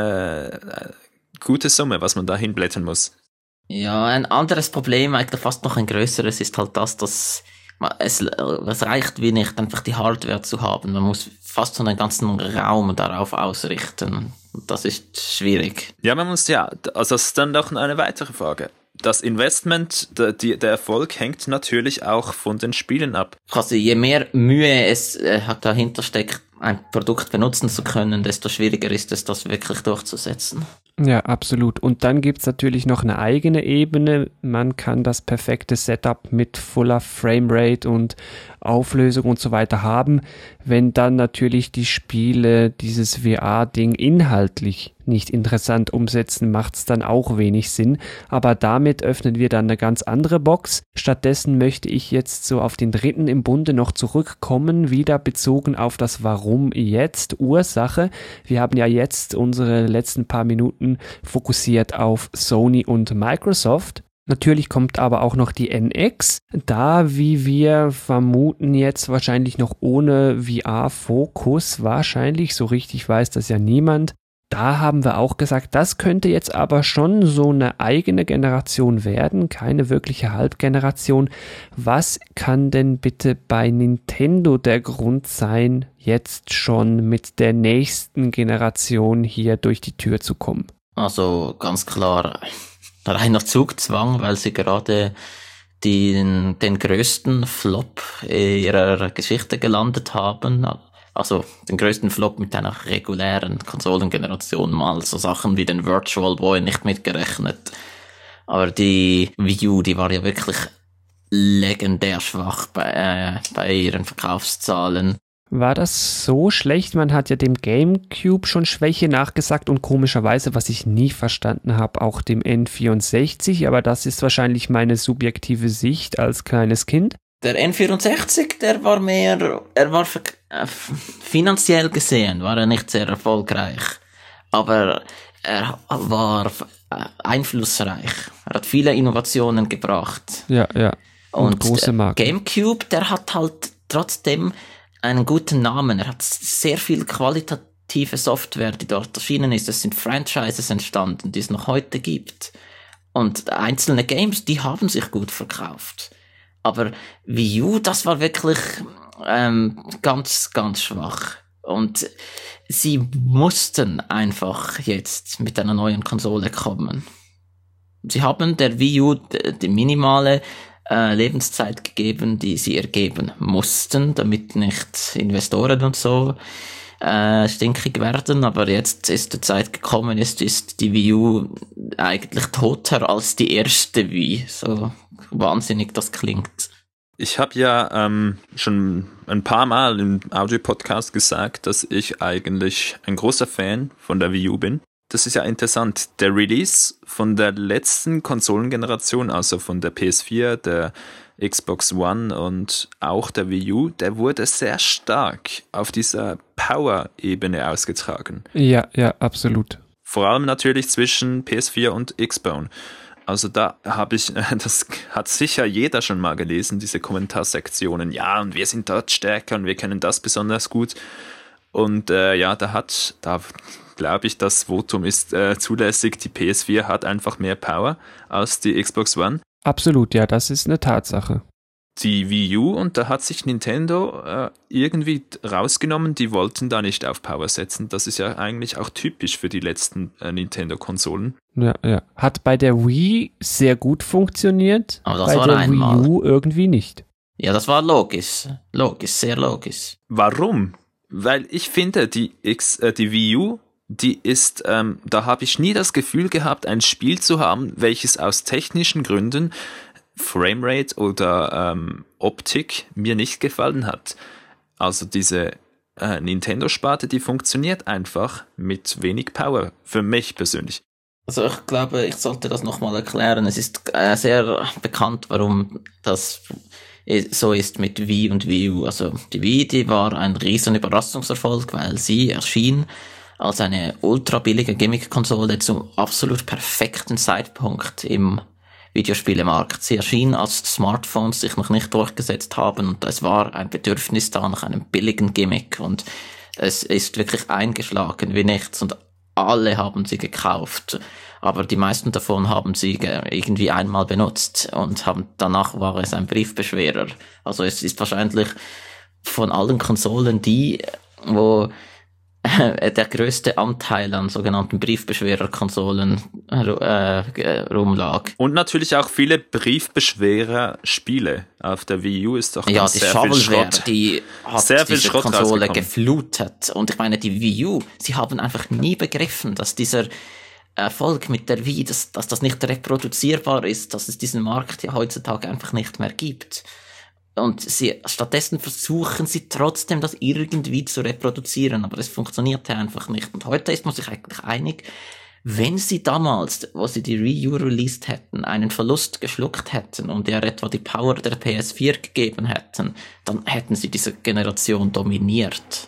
eine gute Summe, was man da hinblättern muss. Ja, ein anderes Problem, eigentlich fast noch ein größeres, ist halt das, dass es, es reicht wie nicht, einfach die Hardware zu haben. Man muss fast so einen ganzen Raum darauf ausrichten. Das ist schwierig. Ja, man muss ja, also das ist dann noch eine weitere Frage. Das Investment, der, die, der Erfolg hängt natürlich auch von den Spielen ab. Also je mehr Mühe es äh, dahinter steckt, ein Produkt benutzen zu können, desto schwieriger ist es, das wirklich durchzusetzen. Ja, absolut. Und dann gibt's natürlich noch eine eigene Ebene. Man kann das perfekte Setup mit voller Framerate und Auflösung und so weiter haben. Wenn dann natürlich die Spiele dieses V R-Ding inhaltlich nicht interessant umsetzen, macht's dann auch wenig Sinn. Aber damit öffnen wir dann eine ganz andere Box. Stattdessen möchte ich jetzt so auf den dritten im Bunde noch zurückkommen, wieder bezogen auf das Warum jetzt, Ursache. Wir haben ja jetzt unsere letzten paar Minuten fokussiert auf Sony und Microsoft. Natürlich kommt aber auch noch die N X, da, wie wir vermuten, jetzt wahrscheinlich noch ohne V R-Fokus, wahrscheinlich, so richtig weiß das ja niemand. Da haben wir auch gesagt, das könnte jetzt aber schon so eine eigene Generation werden, keine wirkliche Halbgeneration. Was kann denn bitte bei Nintendo der Grund sein, jetzt schon mit der nächsten Generation hier durch die Tür zu kommen? Also ganz klar reiner Zugzwang, weil sie gerade den, den größten Flop ihrer Geschichte gelandet haben. Also den größten Flop mit einer regulären Konsolengeneration, mal so Sachen wie den Virtual Boy nicht mitgerechnet. Aber die Wii U, die war ja wirklich legendär schwach bei, äh, bei ihren Verkaufszahlen. War das so schlecht? Man hat ja dem GameCube schon Schwäche nachgesagt und komischerweise, was ich nie verstanden habe, auch dem N vierundsechzig, aber das ist wahrscheinlich meine subjektive Sicht als kleines Kind. Der N vierundsechzig, der war mehr, er war äh, finanziell gesehen, war er nicht sehr erfolgreich, aber er war äh, einflussreich. Er hat viele Innovationen gebracht. Ja, ja. Und, und große Marken. GameCube, der hat halt trotzdem einen guten Namen. Er hat sehr viel qualitative Software, die dort erschienen ist. Es sind Franchises entstanden, die es noch heute gibt. Und einzelne Games, die haben sich gut verkauft. Aber Wii U, das war wirklich ähm, ganz, ganz schwach. Und sie mussten einfach jetzt mit einer neuen Konsole kommen. Sie haben der Wii U die minimale äh, Lebenszeit gegeben, die sie ergeben mussten, damit nicht Investoren und so äh, stinkig werden. Aber jetzt ist die Zeit gekommen, jetzt ist die Wii U eigentlich toter als die erste Wii. So wahnsinnig das klingt. Ich habe ja ähm, schon ein paar Mal im Audio-Podcast gesagt, dass ich eigentlich ein großer Fan von der Wii U bin. Das ist ja interessant. Der Release von der letzten Konsolengeneration, also von der P S vier, der Xbox One und auch der Wii U, der wurde sehr stark auf dieser Power-Ebene ausgetragen. Ja, ja, absolut. Vor allem natürlich zwischen P S vier und Xbone. Also da habe ich, das hat sicher jeder schon mal gelesen, diese Kommentarsektionen. Ja, und wir sind dort stärker und wir können das besonders gut. Und äh, ja, da hat, da glaube ich, das Votum ist äh, zulässig. Die P S vier hat einfach mehr Power als die Xbox One. Absolut, ja, das ist eine Tatsache. Die Wii U, und da hat sich Nintendo äh, irgendwie rausgenommen, die wollten da nicht auf Power setzen. Das ist ja eigentlich auch typisch für die letzten äh, Nintendo-Konsolen. Ja, ja. Hat bei der Wii sehr gut funktioniert, aber das bei war der einmal. Wii U irgendwie nicht. Ja, das war logisch. Logisch, sehr logisch. Warum? Weil ich finde, die, X, äh, die Wii U, die ist, ähm, da habe ich nie das Gefühl gehabt, ein Spiel zu haben, welches aus technischen Gründen, Framerate oder ähm, Optik, mir nicht gefallen hat. Also diese äh, Nintendo-Sparte, die funktioniert einfach mit wenig Power, für mich persönlich. Also ich glaube, ich sollte das nochmal erklären. Es ist äh, sehr bekannt, warum das so ist mit Wii und Wii U. Also die Wii, die war ein riesen Überraschungserfolg, weil sie erschien als eine ultra billige Gimmick-Konsole zum absolut perfekten Zeitpunkt im Videospielemarkt. Sie erschien, als Smartphones sich noch nicht durchgesetzt haben und es war ein Bedürfnis da nach einem billigen Gimmick und es ist wirklich eingeschlagen wie nichts und alle haben sie gekauft, aber die meisten davon haben sie irgendwie einmal benutzt und haben danach war es ein Briefbeschwerer. Also es ist wahrscheinlich von allen Konsolen die, wo der größte Anteil an sogenannten Briefbeschwerer-Konsolen äh, rumlag. Und natürlich auch viele Briefbeschwerer-Spiele. Auf der Wii U ist doch ja, die sehr Shovelware, viel Schrott. die hat sehr viel diese Schrott Konsole geflutet. Und ich meine, die Wii U, sie haben einfach nie begriffen, dass dieser Erfolg mit der Wii, dass, dass das nicht reproduzierbar ist, dass es diesen Markt ja heutzutage einfach nicht mehr gibt. Und sie, stattdessen versuchen sie trotzdem, das irgendwie zu reproduzieren, aber es funktionierte einfach nicht. Und heute ist man sich eigentlich einig, wenn sie damals, wo sie die Wii U released hätten, einen Verlust geschluckt hätten und ihr etwa die Power der P S vier gegeben hätten, dann hätten sie diese Generation dominiert.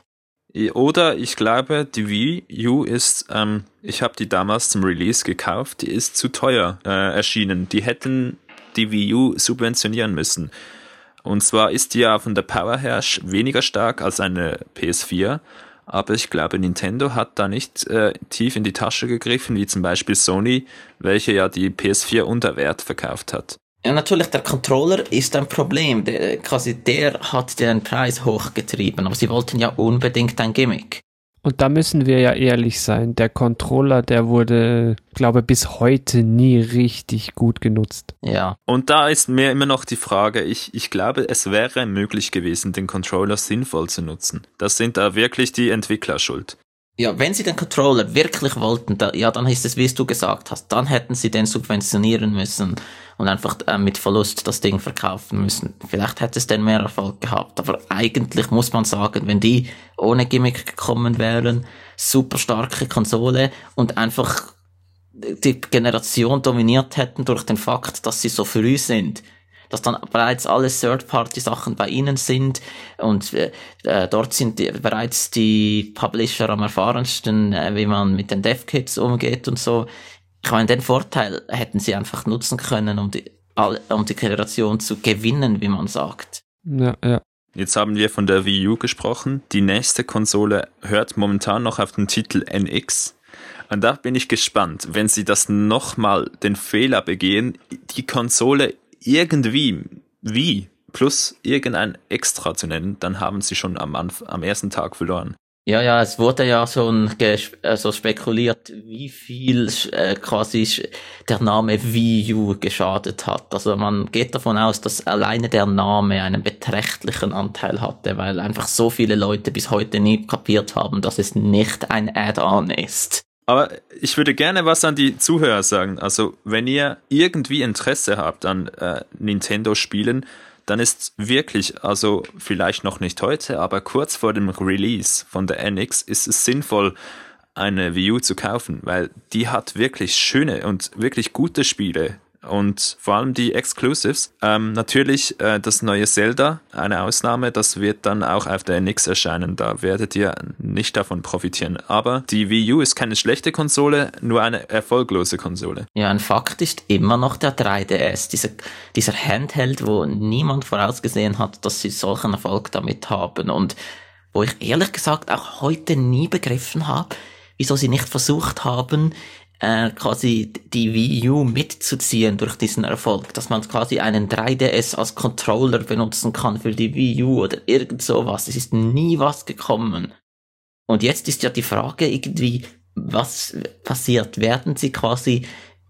Oder ich glaube, die Wii U ist, ähm, ich habe die damals zum Release gekauft, die ist zu teuer äh, erschienen. Die hätten die Wii U subventionieren müssen. Und zwar ist die ja von der Power her weniger stark als eine P S vier, aber ich glaube, Nintendo hat da nicht äh, tief in die Tasche gegriffen, wie zum Beispiel Sony, welche ja die P S vier unter Wert verkauft hat. Ja, natürlich, der Controller ist ein Problem. Der, quasi der hat den Preis hochgetrieben, aber sie wollten ja unbedingt ein Gimmick. Und da müssen wir ja ehrlich sein, der Controller, der wurde, glaube ich, bis heute nie richtig gut genutzt. Ja. Und da ist mir immer noch die Frage, ich, ich glaube, es wäre möglich gewesen, den Controller sinnvoll zu nutzen. Das sind da wirklich die Entwickler schuld. Ja, wenn sie den Controller wirklich wollten, da, ja, dann ist es, wie es du gesagt hast, dann hätten sie den subventionieren müssen und einfach äh, mit Verlust das Ding verkaufen müssen. Vielleicht hätte es dann mehr Erfolg gehabt, aber eigentlich muss man sagen, wenn die ohne Gimmick gekommen wären, super starke Konsole und einfach die Generation dominiert hätten durch den Fakt, dass sie so früh sind, dass dann bereits alle Third-Party-Sachen bei ihnen sind und äh, dort sind die, bereits die Publisher am erfahrensten, äh, wie man mit den Dev-Kits umgeht und so. Ich meine, den Vorteil hätten sie einfach nutzen können, um die, um die Generation zu gewinnen, wie man sagt. Ja, ja. Jetzt haben wir von der Wii U gesprochen. Die nächste Konsole hört momentan noch auf den Titel N X. Und da bin ich gespannt, wenn sie das nochmal den Fehler begehen, die Konsole irgendwie wie plus irgendein Extra zu nennen, dann haben sie schon am, Anf- am ersten Tag verloren. Ja, ja, es wurde ja schon ges- äh, so spekuliert, wie viel äh, quasi der Name Wii U geschadet hat. Also man geht davon aus, dass alleine der Name einen beträchtlichen Anteil hatte, weil einfach so viele Leute bis heute nie kapiert haben, dass es nicht ein Add-on ist. Aber ich würde gerne was an die Zuhörer sagen. Also wenn ihr irgendwie Interesse habt an äh, Nintendo-Spielen, dann ist wirklich, also vielleicht noch nicht heute, aber kurz vor dem Release von der N X ist es sinnvoll, eine Wii U zu kaufen, weil die hat wirklich schöne und wirklich gute Spiele. Und vor allem die Exclusives. Ähm, natürlich äh, das neue Zelda, eine Ausnahme, das wird dann auch auf der N X erscheinen. Da werdet ihr nicht davon profitieren. Aber die Wii U ist keine schlechte Konsole, nur eine erfolglose Konsole. Ja, ein Fakt ist immer noch der drei D S. Dieser, dieser Handheld, wo niemand vorausgesehen hat, dass sie solchen Erfolg damit haben. Und wo ich ehrlich gesagt auch heute nie begriffen habe, wieso sie nicht versucht haben, Äh, quasi die Wii U mitzuziehen durch diesen Erfolg, dass man quasi einen drei D S als Controller benutzen kann für die Wii U oder irgend sowas. Es ist nie was gekommen. Und jetzt ist ja die Frage irgendwie, was passiert? Werden sie quasi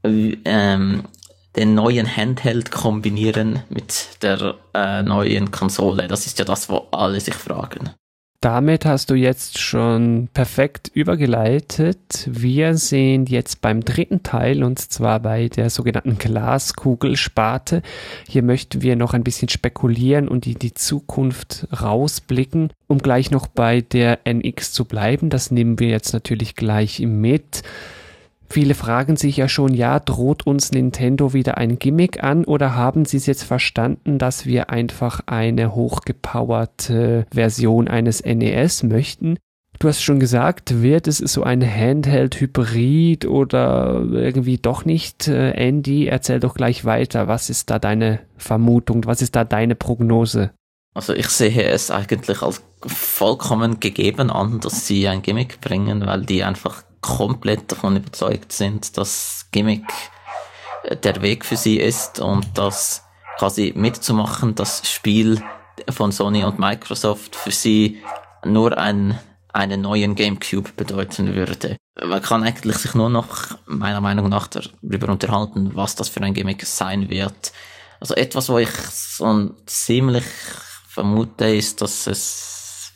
ähm, den neuen Handheld kombinieren mit der äh, neuen Konsole? Das ist ja das, wo alle sich fragen. Damit hast du jetzt schon perfekt übergeleitet. Wir sind jetzt beim dritten Teil und zwar bei der sogenannten Glaskugel-Sparte. Hier möchten wir noch ein bisschen spekulieren und in die Zukunft rausblicken, um gleich noch bei der N X zu bleiben. Das nehmen wir jetzt natürlich gleich mit. Viele fragen sich ja schon, ja, droht uns Nintendo wieder ein Gimmick an oder haben sie es jetzt verstanden, dass wir einfach eine hochgepowerte Version eines N E S möchten? Du hast schon gesagt, wird es so ein Handheld-Hybrid oder irgendwie doch nicht? Andy, erzähl doch gleich weiter. Was ist da deine Vermutung? Was ist da deine Prognose? Also ich sehe es eigentlich als vollkommen gegeben an, dass sie ein Gimmick bringen, weil die einfach komplett davon überzeugt sind, dass Gimmick der Weg für sie ist und dass quasi mitzumachen, das Spiel von Sony und Microsoft für sie nur ein, einen neuen GameCube bedeuten würde. Man kann eigentlich sich nur noch meiner Meinung nach darüber unterhalten, was das für ein Gimmick sein wird. Also etwas, wo ich so ziemlich vermute, ist, dass es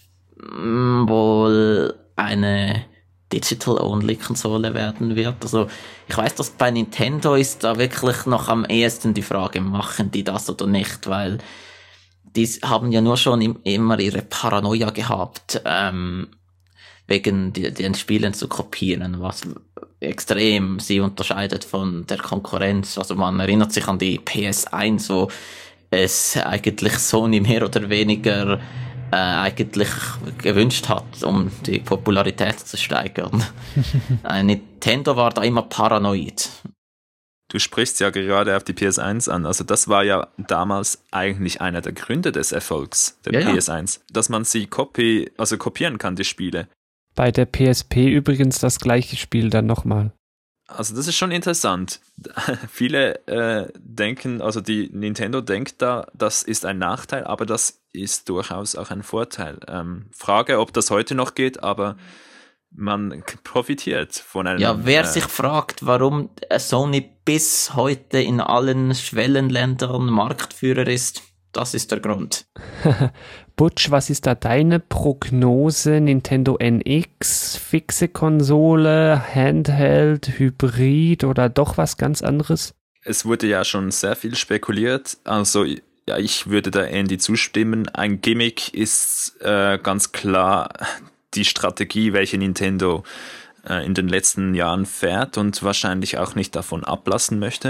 wohl eine Digital-Only-Konsole werden wird. Also ich weiß, dass bei Nintendo ist da wirklich noch am ehesten die Frage, machen die das oder nicht, weil die haben ja nur schon im, immer ihre Paranoia gehabt, ähm, wegen die, den Spielen zu kopieren, was extrem sie unterscheidet von der Konkurrenz. Also man erinnert sich an die P S eins, wo es eigentlich Sony mehr oder weniger Äh, eigentlich gewünscht hat, um die Popularität zu steigern. äh, Nintendo war da immer paranoid. Du sprichst ja gerade auf die P S eins an. Also das war ja damals eigentlich einer der Gründe des Erfolgs der ja, P S eins, ja. Dass man sie copy, also kopieren kann, die Spiele. Bei der P S P übrigens das gleiche Spiel dann nochmal. Also das ist schon interessant. Viele äh, denken, also die Nintendo denkt da, das ist ein Nachteil, aber das ist durchaus auch ein Vorteil. Ähm, Frage, ob das heute noch geht, aber man profitiert von einem... Ja, wer äh, sich fragt, warum Sony bis heute in allen Schwellenländern Marktführer ist, das ist der Grund. Butch, was ist da deine Prognose? Nintendo N X, fixe Konsole, Handheld, Hybrid oder doch was ganz anderes? Es wurde ja schon sehr viel spekuliert. Also ja, ich würde da Andy zustimmen. Ein Gimmick ist äh, ganz klar die Strategie, welche Nintendo äh, in den letzten Jahren fährt und wahrscheinlich auch nicht davon ablassen möchte.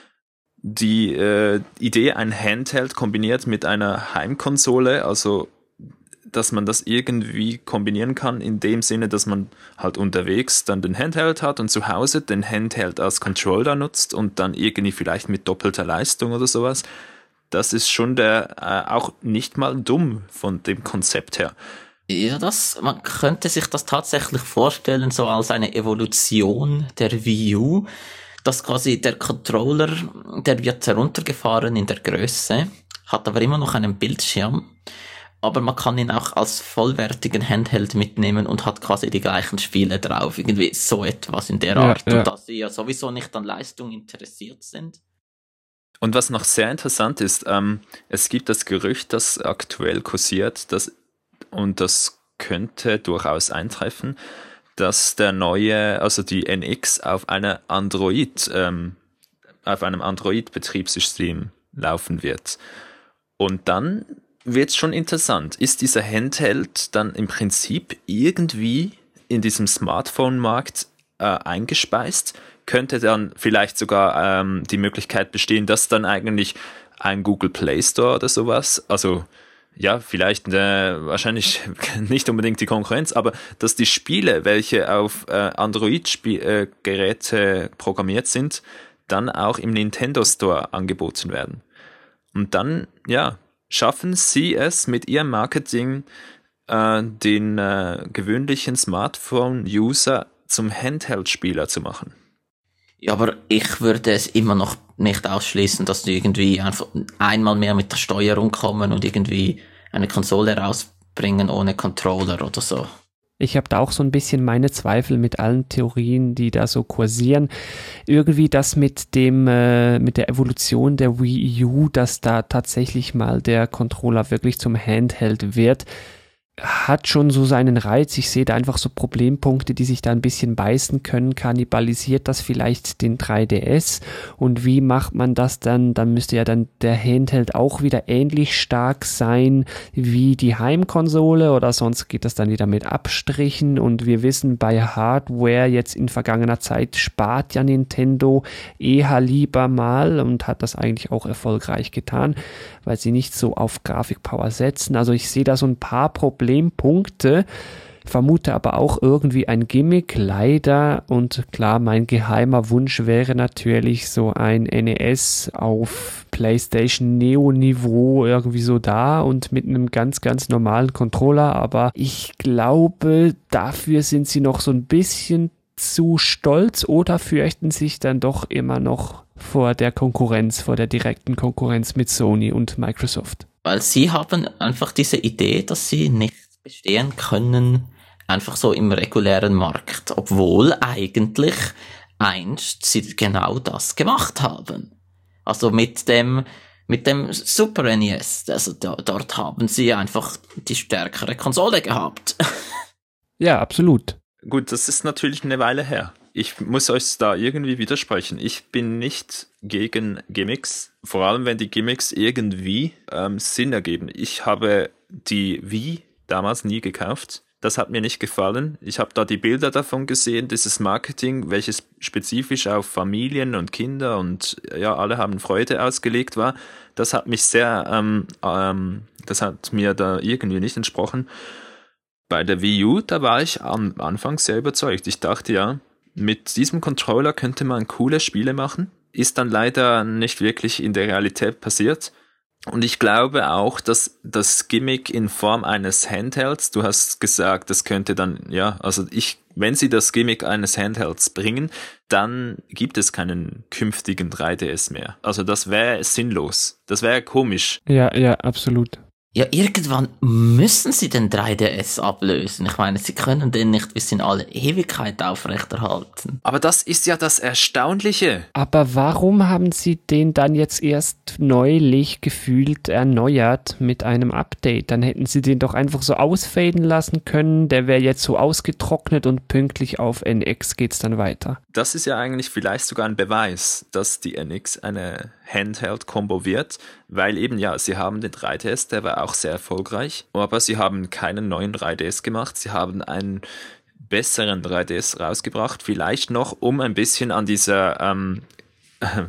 Die äh, Idee, ein Handheld kombiniert mit einer Heimkonsole, also dass man das irgendwie kombinieren kann, in dem Sinne, dass man halt unterwegs dann den Handheld hat und zu Hause den Handheld als Controller nutzt und dann irgendwie vielleicht mit doppelter Leistung oder sowas. Das ist schon der äh, auch nicht mal dumm von dem Konzept her. Ja, das, man könnte sich das tatsächlich vorstellen, so als eine Evolution der Wii U. Dass quasi der Controller, der wird heruntergefahren in der Größe, hat aber immer noch einen Bildschirm, aber man kann ihn auch als vollwertigen Handheld mitnehmen und hat quasi die gleichen Spiele drauf, irgendwie so etwas in der ja, Art. Ja. Und dass sie ja sowieso nicht an Leistung interessiert sind. Und was noch sehr interessant ist, ähm, es gibt das Gerücht, das aktuell kursiert, das, und das könnte durchaus eintreffen, dass der neue, also die N X auf einer Android, ähm, auf einem Android-Betriebssystem laufen wird. Und dann wird es schon interessant. Ist dieser Handheld dann im Prinzip irgendwie in diesem Smartphone-Markt äh, eingespeist? Könnte dann vielleicht sogar ähm, die Möglichkeit bestehen, dass dann eigentlich ein Google Play Store oder sowas, also ja, vielleicht äh, wahrscheinlich nicht unbedingt die Konkurrenz, aber dass die Spiele, welche auf äh, Android-Geräte äh, programmiert sind, dann auch im Nintendo Store angeboten werden. Und dann, ja, schaffen sie es mit ihrem Marketing, äh, den äh, gewöhnlichen Smartphone-User zum Handheld-Spieler zu machen. Ja, aber ich würde es immer noch nicht ausschließen, dass die irgendwie einfach einmal mehr mit der Steuerung kommen und irgendwie eine Konsole rausbringen ohne Controller oder so. Ich habe da auch so ein bisschen meine Zweifel mit allen Theorien, die da so kursieren. Irgendwie das mit dem, äh, mit der Evolution der Wii U, dass da tatsächlich mal der Controller wirklich zum Handheld wird. hat schon so seinen Reiz. Ich sehe da einfach so Problempunkte, die sich da ein bisschen beißen können. Kannibalisiert das vielleicht den drei D S? Und wie macht man das dann? Dann müsste ja dann der Handheld auch wieder ähnlich stark sein wie die Heimkonsole, oder sonst geht das dann wieder mit Abstrichen. Und wir wissen, bei Hardware jetzt in vergangener Zeit spart ja Nintendo eher lieber mal und hat das eigentlich auch erfolgreich getan, weil sie nicht so auf Grafikpower setzen. Also ich sehe da so ein paar Probleme, Punkte, vermute aber auch irgendwie ein Gimmick, leider. Und klar, mein geheimer Wunsch wäre natürlich so ein N E S auf PlayStation Neo-Niveau irgendwie so da und mit einem ganz, ganz normalen Controller. Aber ich glaube, dafür sind sie noch so ein bisschen zu stolz oder fürchten sich dann doch immer noch vor der Konkurrenz, vor der direkten Konkurrenz mit Sony und Microsoft. Weil sie haben einfach diese Idee, dass sie nicht bestehen können, einfach so im regulären Markt, obwohl eigentlich einst sie genau das gemacht haben. Also mit dem mit dem Super N E S, also da, dort haben sie einfach die stärkere Konsole gehabt. Ja, absolut. Gut, das ist natürlich eine Weile her. Ich muss euch da irgendwie widersprechen. Ich bin nicht gegen Gimmicks, vor allem wenn die Gimmicks irgendwie ähm, Sinn ergeben. Ich habe die Wii damals nie gekauft. Das hat mir nicht gefallen. Ich habe da die Bilder davon gesehen, dieses Marketing, welches spezifisch auf Familien und Kinder und ja, alle haben Freude ausgelegt war. Das hat mich sehr, ähm, ähm, das hat mir da irgendwie nicht entsprochen. Bei der Wii U, da war ich am Anfang sehr überzeugt. Ich dachte ja, mit diesem Controller könnte man coole Spiele machen. Ist dann leider nicht wirklich in der Realität passiert. Und ich glaube auch, dass das Gimmick in Form eines Handhelds, du hast gesagt, das könnte dann, ja, also ich, wenn sie das Gimmick eines Handhelds bringen, dann gibt es keinen künftigen drei D S mehr. Also das wäre sinnlos. Das wäre komisch. Ja, ja, absolut. Ja, irgendwann müssen sie den drei D S ablösen. Ich meine, sie können den nicht bis in alle Ewigkeit aufrechterhalten. Aber das ist ja das Erstaunliche. Aber warum haben sie den dann jetzt erst neulich gefühlt erneuert mit einem Update? Dann hätten sie den doch einfach so ausfaden lassen können. Der wäre jetzt so ausgetrocknet und pünktlich auf N X geht's dann weiter. Das ist ja eigentlich vielleicht sogar ein Beweis, dass die N X eine Handheld-Kombo wird, weil eben, ja, sie haben den drei D S, der war auch sehr erfolgreich, aber sie haben keinen neuen drei D S gemacht, sie haben einen besseren drei D S rausgebracht, vielleicht noch, um ein bisschen an dieser ähm, äh,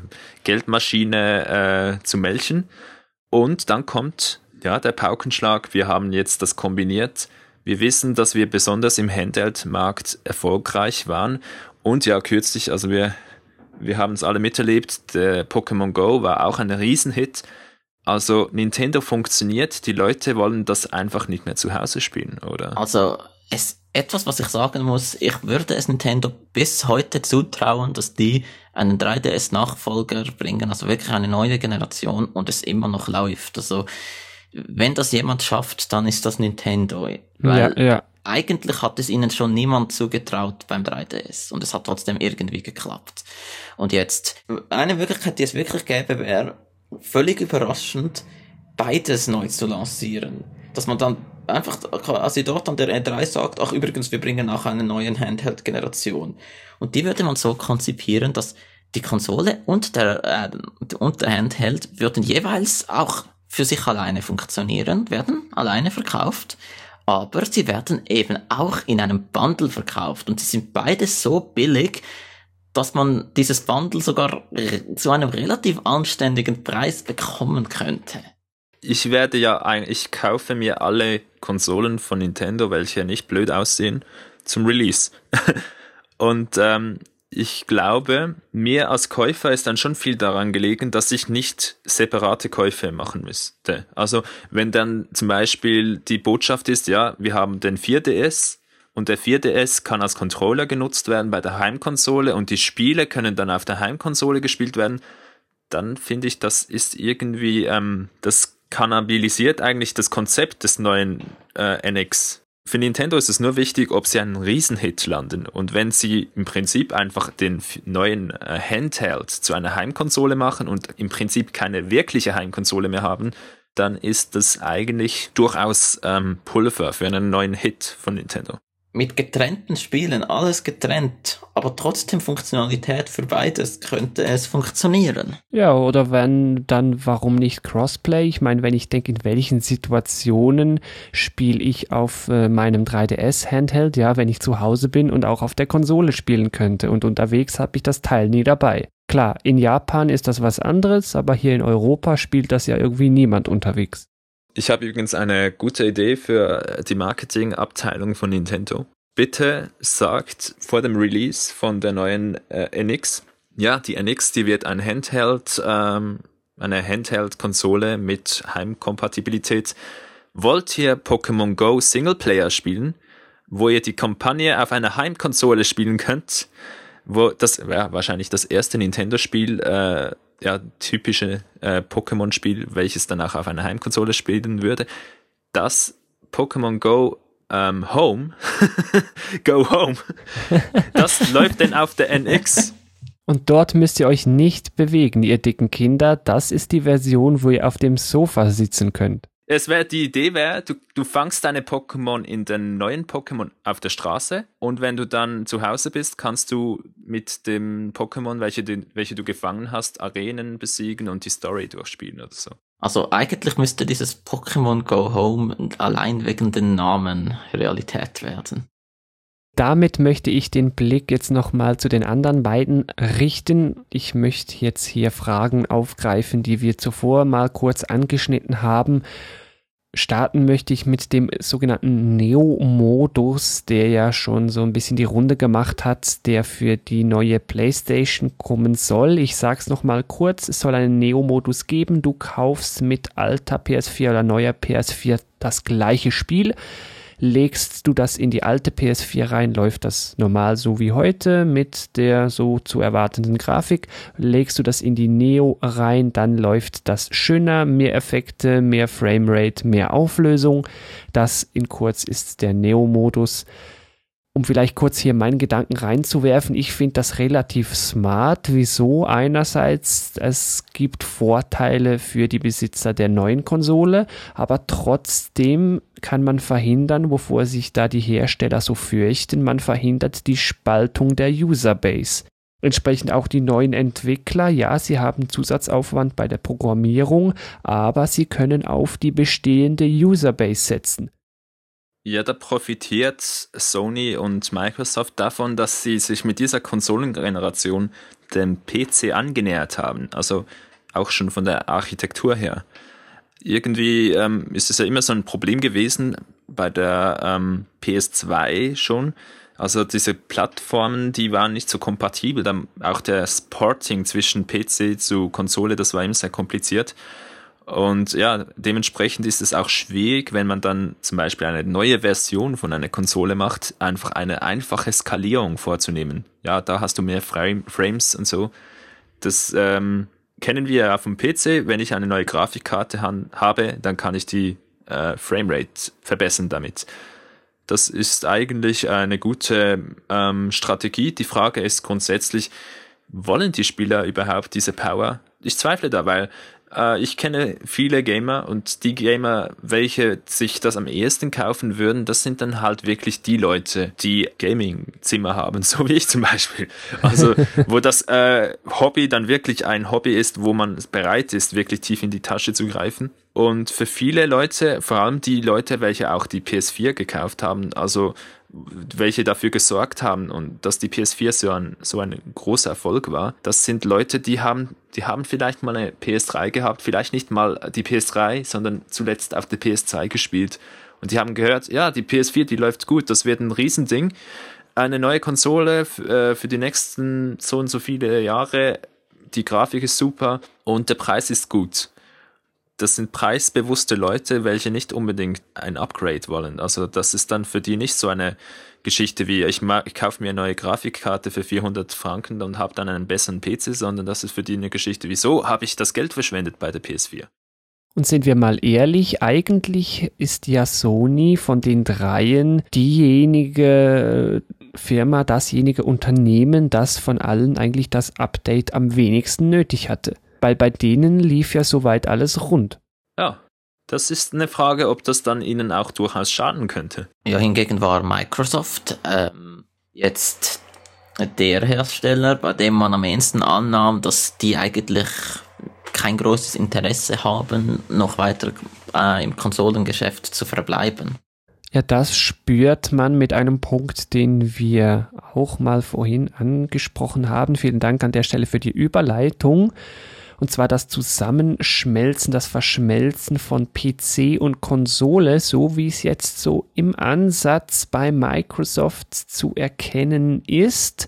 Geldmaschine äh, zu melken, und dann kommt, ja, der Paukenschlag, wir haben jetzt das kombiniert, wir wissen, dass wir besonders im Handheld-Markt erfolgreich waren, und ja, kürzlich, also wir Wir haben es alle miterlebt, der Pokémon Go war auch ein Riesenhit. Also Nintendo funktioniert, die Leute wollen das einfach nicht mehr zu Hause spielen, oder? Also es, etwas, was ich sagen muss, ich würde es Nintendo bis heute zutrauen, dass die einen drei D S-Nachfolger bringen, also wirklich eine neue Generation, und es immer noch läuft. Also wenn das jemand schafft, dann ist das Nintendo. Weil ja, ja. Eigentlich hat es ihnen schon niemand zugetraut beim drei D S und es hat trotzdem irgendwie geklappt. Und jetzt, eine Möglichkeit, die es wirklich gäbe, wäre, völlig überraschend, beides neu zu lancieren. Dass man dann einfach, also dort an der E drei sagt, ach übrigens, wir bringen auch eine neue Handheld-Generation. Und die würde man so konzipieren, dass die Konsole und der, äh, und der Handheld würden jeweils auch für sich alleine funktionieren, werden alleine verkauft. Aber sie werden eben auch in einem Bundle verkauft und sie sind beide so billig, dass man dieses Bundle sogar zu einem relativ anständigen Preis bekommen könnte. Ich werde ja, ein, ich kaufe mir alle Konsolen von Nintendo, welche nicht blöd aussehen, zum Release. Und ähm, ich glaube, mir als Käufer ist dann schon viel daran gelegen, dass ich nicht separate Käufe machen müsste. Also wenn dann zum Beispiel die Botschaft ist, ja, wir haben den vier D S und der vier D S kann als Controller genutzt werden bei der Heimkonsole und die Spiele können dann auf der Heimkonsole gespielt werden, dann finde ich, das ist irgendwie, ähm, das kannibalisiert eigentlich das Konzept des neuen äh, N X. Für Nintendo ist es nur wichtig, ob sie einen Riesenhit landen. Und wenn sie im Prinzip einfach den neuen äh, Handheld zu einer Heimkonsole machen und im Prinzip keine wirkliche Heimkonsole mehr haben, dann ist das eigentlich durchaus ähm, Pulver für einen neuen Hit von Nintendo. Mit getrennten Spielen, alles getrennt, aber trotzdem Funktionalität für beides, könnte es funktionieren. Ja, oder wenn, dann warum nicht Crossplay? Ich meine, wenn ich denke, in welchen Situationen spiele ich auf äh, meinem drei D S-Handheld, ja, wenn ich zu Hause bin und auch auf der Konsole spielen könnte und unterwegs habe ich das Teil nie dabei. Klar, in Japan ist das was anderes, aber hier in Europa spielt das ja irgendwie niemand unterwegs. Ich habe übrigens eine gute Idee für die Marketingabteilung von Nintendo. Bitte sagt vor dem Release von der neuen äh, N X, ja, die N X, die wird ein Handheld, ähm, eine Handheld-Konsole mit Heimkompatibilität. Wollt ihr Pokémon Go Singleplayer spielen, wo ihr die Kampagne auf einer Heimkonsole spielen könnt? Wo das wäre ja, wahrscheinlich das erste Nintendo-Spiel, äh, ja, typische äh, Pokémon-Spiel, welches dann auch auf einer Heimkonsole spielen würde. Das Pokémon Go ähm, Home, Go Home, das läuft dann auf der N X. Und dort müsst ihr euch nicht bewegen, ihr dicken Kinder. Das ist die Version, wo ihr auf dem Sofa sitzen könnt. Es wäre, die Idee wäre, du, du fangst deine Pokémon in den neuen Pokémon auf der Straße und wenn du dann zu Hause bist, kannst du mit dem Pokémon, welche, du, welche du gefangen hast, Arenen besiegen und die Story durchspielen oder so. Also eigentlich müsste dieses Pokémon Go Home allein wegen den Namen Realität werden. Damit möchte ich den Blick jetzt nochmal zu den anderen beiden richten. Ich möchte jetzt hier Fragen aufgreifen, die wir zuvor mal kurz angeschnitten haben. Starten möchte ich mit dem sogenannten Neo-Modus, der ja schon so ein bisschen die Runde gemacht hat, der für die neue PlayStation kommen soll. Ich sag's nochmal kurz, es soll einen Neo-Modus geben. Du kaufst mit alter P S vier oder neuer P S vier das gleiche Spiel. Legst du das in die alte P S vier rein, läuft das normal so wie heute mit der so zu erwartenden Grafik. Legst du das in die Neo rein, dann läuft das schöner, mehr Effekte, mehr Framerate, mehr Auflösung. Das in kurz ist der Neo-Modus. Um vielleicht kurz hier meinen Gedanken reinzuwerfen, ich finde das relativ smart. Wieso? Einerseits, es gibt Vorteile für die Besitzer der neuen Konsole, aber trotzdem kann man verhindern, wovor sich da die Hersteller so fürchten, man verhindert die Spaltung der Userbase. Entsprechend auch die neuen Entwickler, ja, sie haben Zusatzaufwand bei der Programmierung, aber sie können auf die bestehende Userbase setzen. Ja, da profitiert Sony und Microsoft davon, dass sie sich mit dieser Konsolengeneration dem P C angenähert haben. Also auch schon von der Architektur her. Irgendwie ähm, ist es ja immer so ein Problem gewesen bei der ähm, P S zwei schon. Also diese Plattformen, die waren nicht so kompatibel. Dann auch das Porting zwischen P C zu Konsole, das war immer sehr kompliziert. Und ja, dementsprechend ist es auch schwierig, wenn man dann zum Beispiel eine neue Version von einer Konsole macht, einfach eine einfache Skalierung vorzunehmen. Ja, da hast du mehr Frame, Frames und so. Das ähm, kennen wir ja vom P C. Wenn ich eine neue Grafikkarte han, habe, dann kann ich die äh, Framerate verbessern damit. Das ist eigentlich eine gute ähm, Strategie. Die Frage ist grundsätzlich, wollen die Spieler überhaupt diese Power? Ich zweifle da, weil ich kenne viele Gamer und die Gamer, welche sich das am ehesten kaufen würden, das sind dann halt wirklich die Leute, die Gaming-Zimmer haben, so wie ich zum Beispiel. Also wo das äh, Hobby dann wirklich ein Hobby ist, wo man bereit ist, wirklich tief in die Tasche zu greifen. Und für viele Leute, vor allem die Leute, welche auch die P S vier gekauft haben, also welche dafür gesorgt haben und dass die P S vier so ein, so ein großer Erfolg war, das sind Leute, die haben, die haben vielleicht mal eine P S drei gehabt, vielleicht nicht mal die P S drei, sondern zuletzt auf der P S zwei gespielt. Und die haben gehört, ja, die P S vier, die läuft gut, das wird ein Riesending. Eine neue Konsole f- äh, für die nächsten so und so viele Jahre, die Grafik ist super und der Preis ist gut. Das sind preisbewusste Leute, welche nicht unbedingt ein Upgrade wollen. Also das ist dann für die nicht so eine Geschichte wie, ich, ma- ich kaufe mir eine neue Grafikkarte für vierhundert Franken und habe dann einen besseren P C, sondern das ist für die eine Geschichte, wieso habe ich das Geld verschwendet bei der P S vier? Und sind wir mal ehrlich, eigentlich ist ja Sony von den dreien diejenige Firma, dasjenige Unternehmen, das von allen eigentlich das Update am wenigsten nötig hatte. Weil bei denen lief ja soweit alles rund. Ja, Das ist eine Frage, ob das dann ihnen auch durchaus schaden könnte. Ja, hingegen war Microsoft ähm, jetzt der Hersteller, bei dem man am ehesten annahm, dass die eigentlich kein großes Interesse haben, noch weiter äh, im Konsolengeschäft zu verbleiben. Ja, das spürt man mit einem Punkt, den wir auch mal vorhin angesprochen haben. Vielen Dank an der Stelle für die Überleitung. Und zwar das Zusammenschmelzen, das Verschmelzen von P C und Konsole, so wie es jetzt so im Ansatz bei Microsoft zu erkennen ist.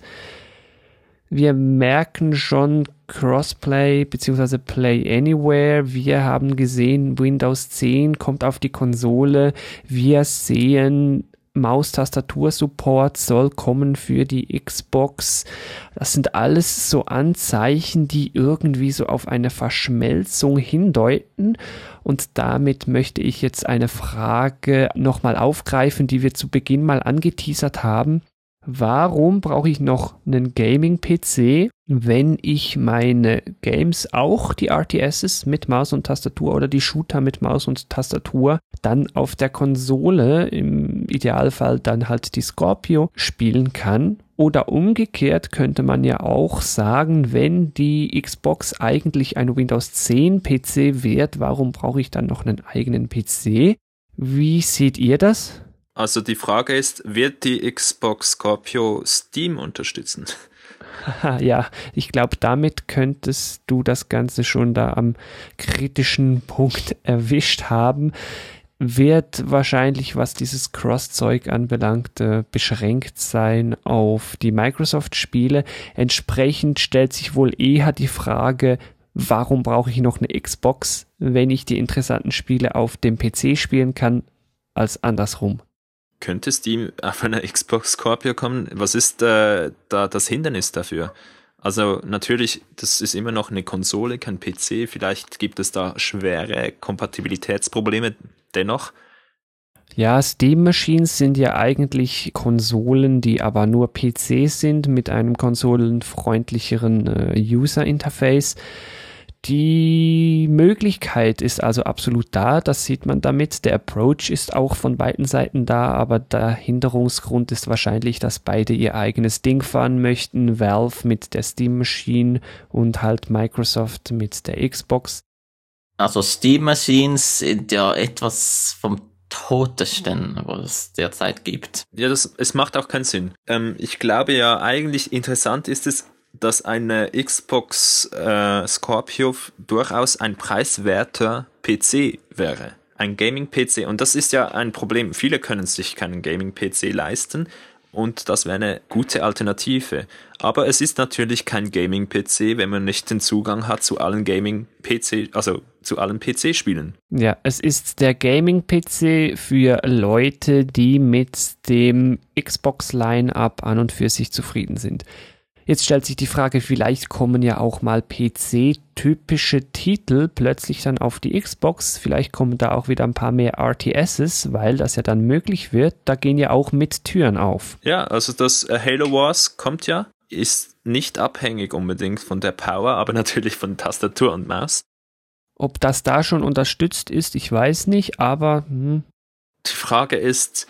Wir merken schon Crossplay bzw. Play Anywhere. Wir haben gesehen, Windows zehn kommt auf die Konsole. Wir sehen, Maustastatur-Support soll kommen für die Xbox. Das sind alles so Anzeichen, die irgendwie so auf eine Verschmelzung hindeuten. Und damit möchte ich jetzt eine Frage nochmal aufgreifen, die wir zu Beginn mal angeteasert haben. Warum brauche ich noch einen Gaming-P C, wenn ich meine Games, auch die R T Ss mit Maus und Tastatur oder die Shooter mit Maus und Tastatur, dann auf der Konsole, im Idealfall dann halt die Scorpio, spielen kann? Oder umgekehrt könnte man ja auch sagen, wenn die Xbox eigentlich ein Windows zehn P C wird, warum brauche ich dann noch einen eigenen P C? Wie seht ihr das? Also die Frage ist, wird die Xbox Scorpio Steam unterstützen? Ja, ich glaube, damit könntest du das Ganze schon da am kritischen Punkt erwischt haben. Wird wahrscheinlich, was dieses Cross-Zeug anbelangt, äh, beschränkt sein auf die Microsoft-Spiele. Entsprechend stellt sich wohl eher die Frage, warum brauche ich noch eine Xbox, wenn ich die interessanten Spiele auf dem P C spielen kann, als andersrum. Könnte Steam auf einer Xbox Scorpio kommen? Was ist äh, da das Hindernis dafür? Also natürlich, das ist immer noch eine Konsole, kein P C. Vielleicht gibt es da schwere Kompatibilitätsprobleme dennoch. Ja, Steam Machines sind ja eigentlich Konsolen, die aber nur P C sind mit einem konsolenfreundlicheren äh, User Interface. Die Möglichkeit ist also absolut da, das sieht man damit. Der Approach ist auch von beiden Seiten da, aber der Hinderungsgrund ist wahrscheinlich, dass beide ihr eigenes Ding fahren möchten. Valve mit der Steam Machine und halt Microsoft mit der Xbox. Also Steam Machines sind ja etwas vom Totesten, was es derzeit gibt. Ja, das, es macht auch keinen Sinn. Ähm, ich glaube ja, eigentlich interessant ist es, dass eine Xbox äh, Scorpio durchaus ein preiswerter P C wäre. Ein Gaming-P C. Und das ist ja ein Problem. Viele können sich keinen Gaming-P C leisten und das wäre eine gute Alternative. Aber es ist natürlich kein Gaming-P C, wenn man nicht den Zugang hat zu allen Gaming-P C, also zu allen P C-Spielen. Ja, es ist der Gaming-P C für Leute, die mit dem Xbox-Line-Up an und für sich zufrieden sind. Jetzt stellt sich die Frage, vielleicht kommen ja auch mal P C-typische Titel plötzlich dann auf die Xbox. Vielleicht kommen da auch wieder ein paar mehr R T Ss, weil das ja dann möglich wird. Da gehen ja auch mit Türen auf. Ja, also das Halo Wars kommt ja, ist nicht abhängig unbedingt von der Power, aber natürlich von Tastatur und Maus. Ob das da schon unterstützt ist, ich weiß nicht, aber... Hm. Die Frage ist,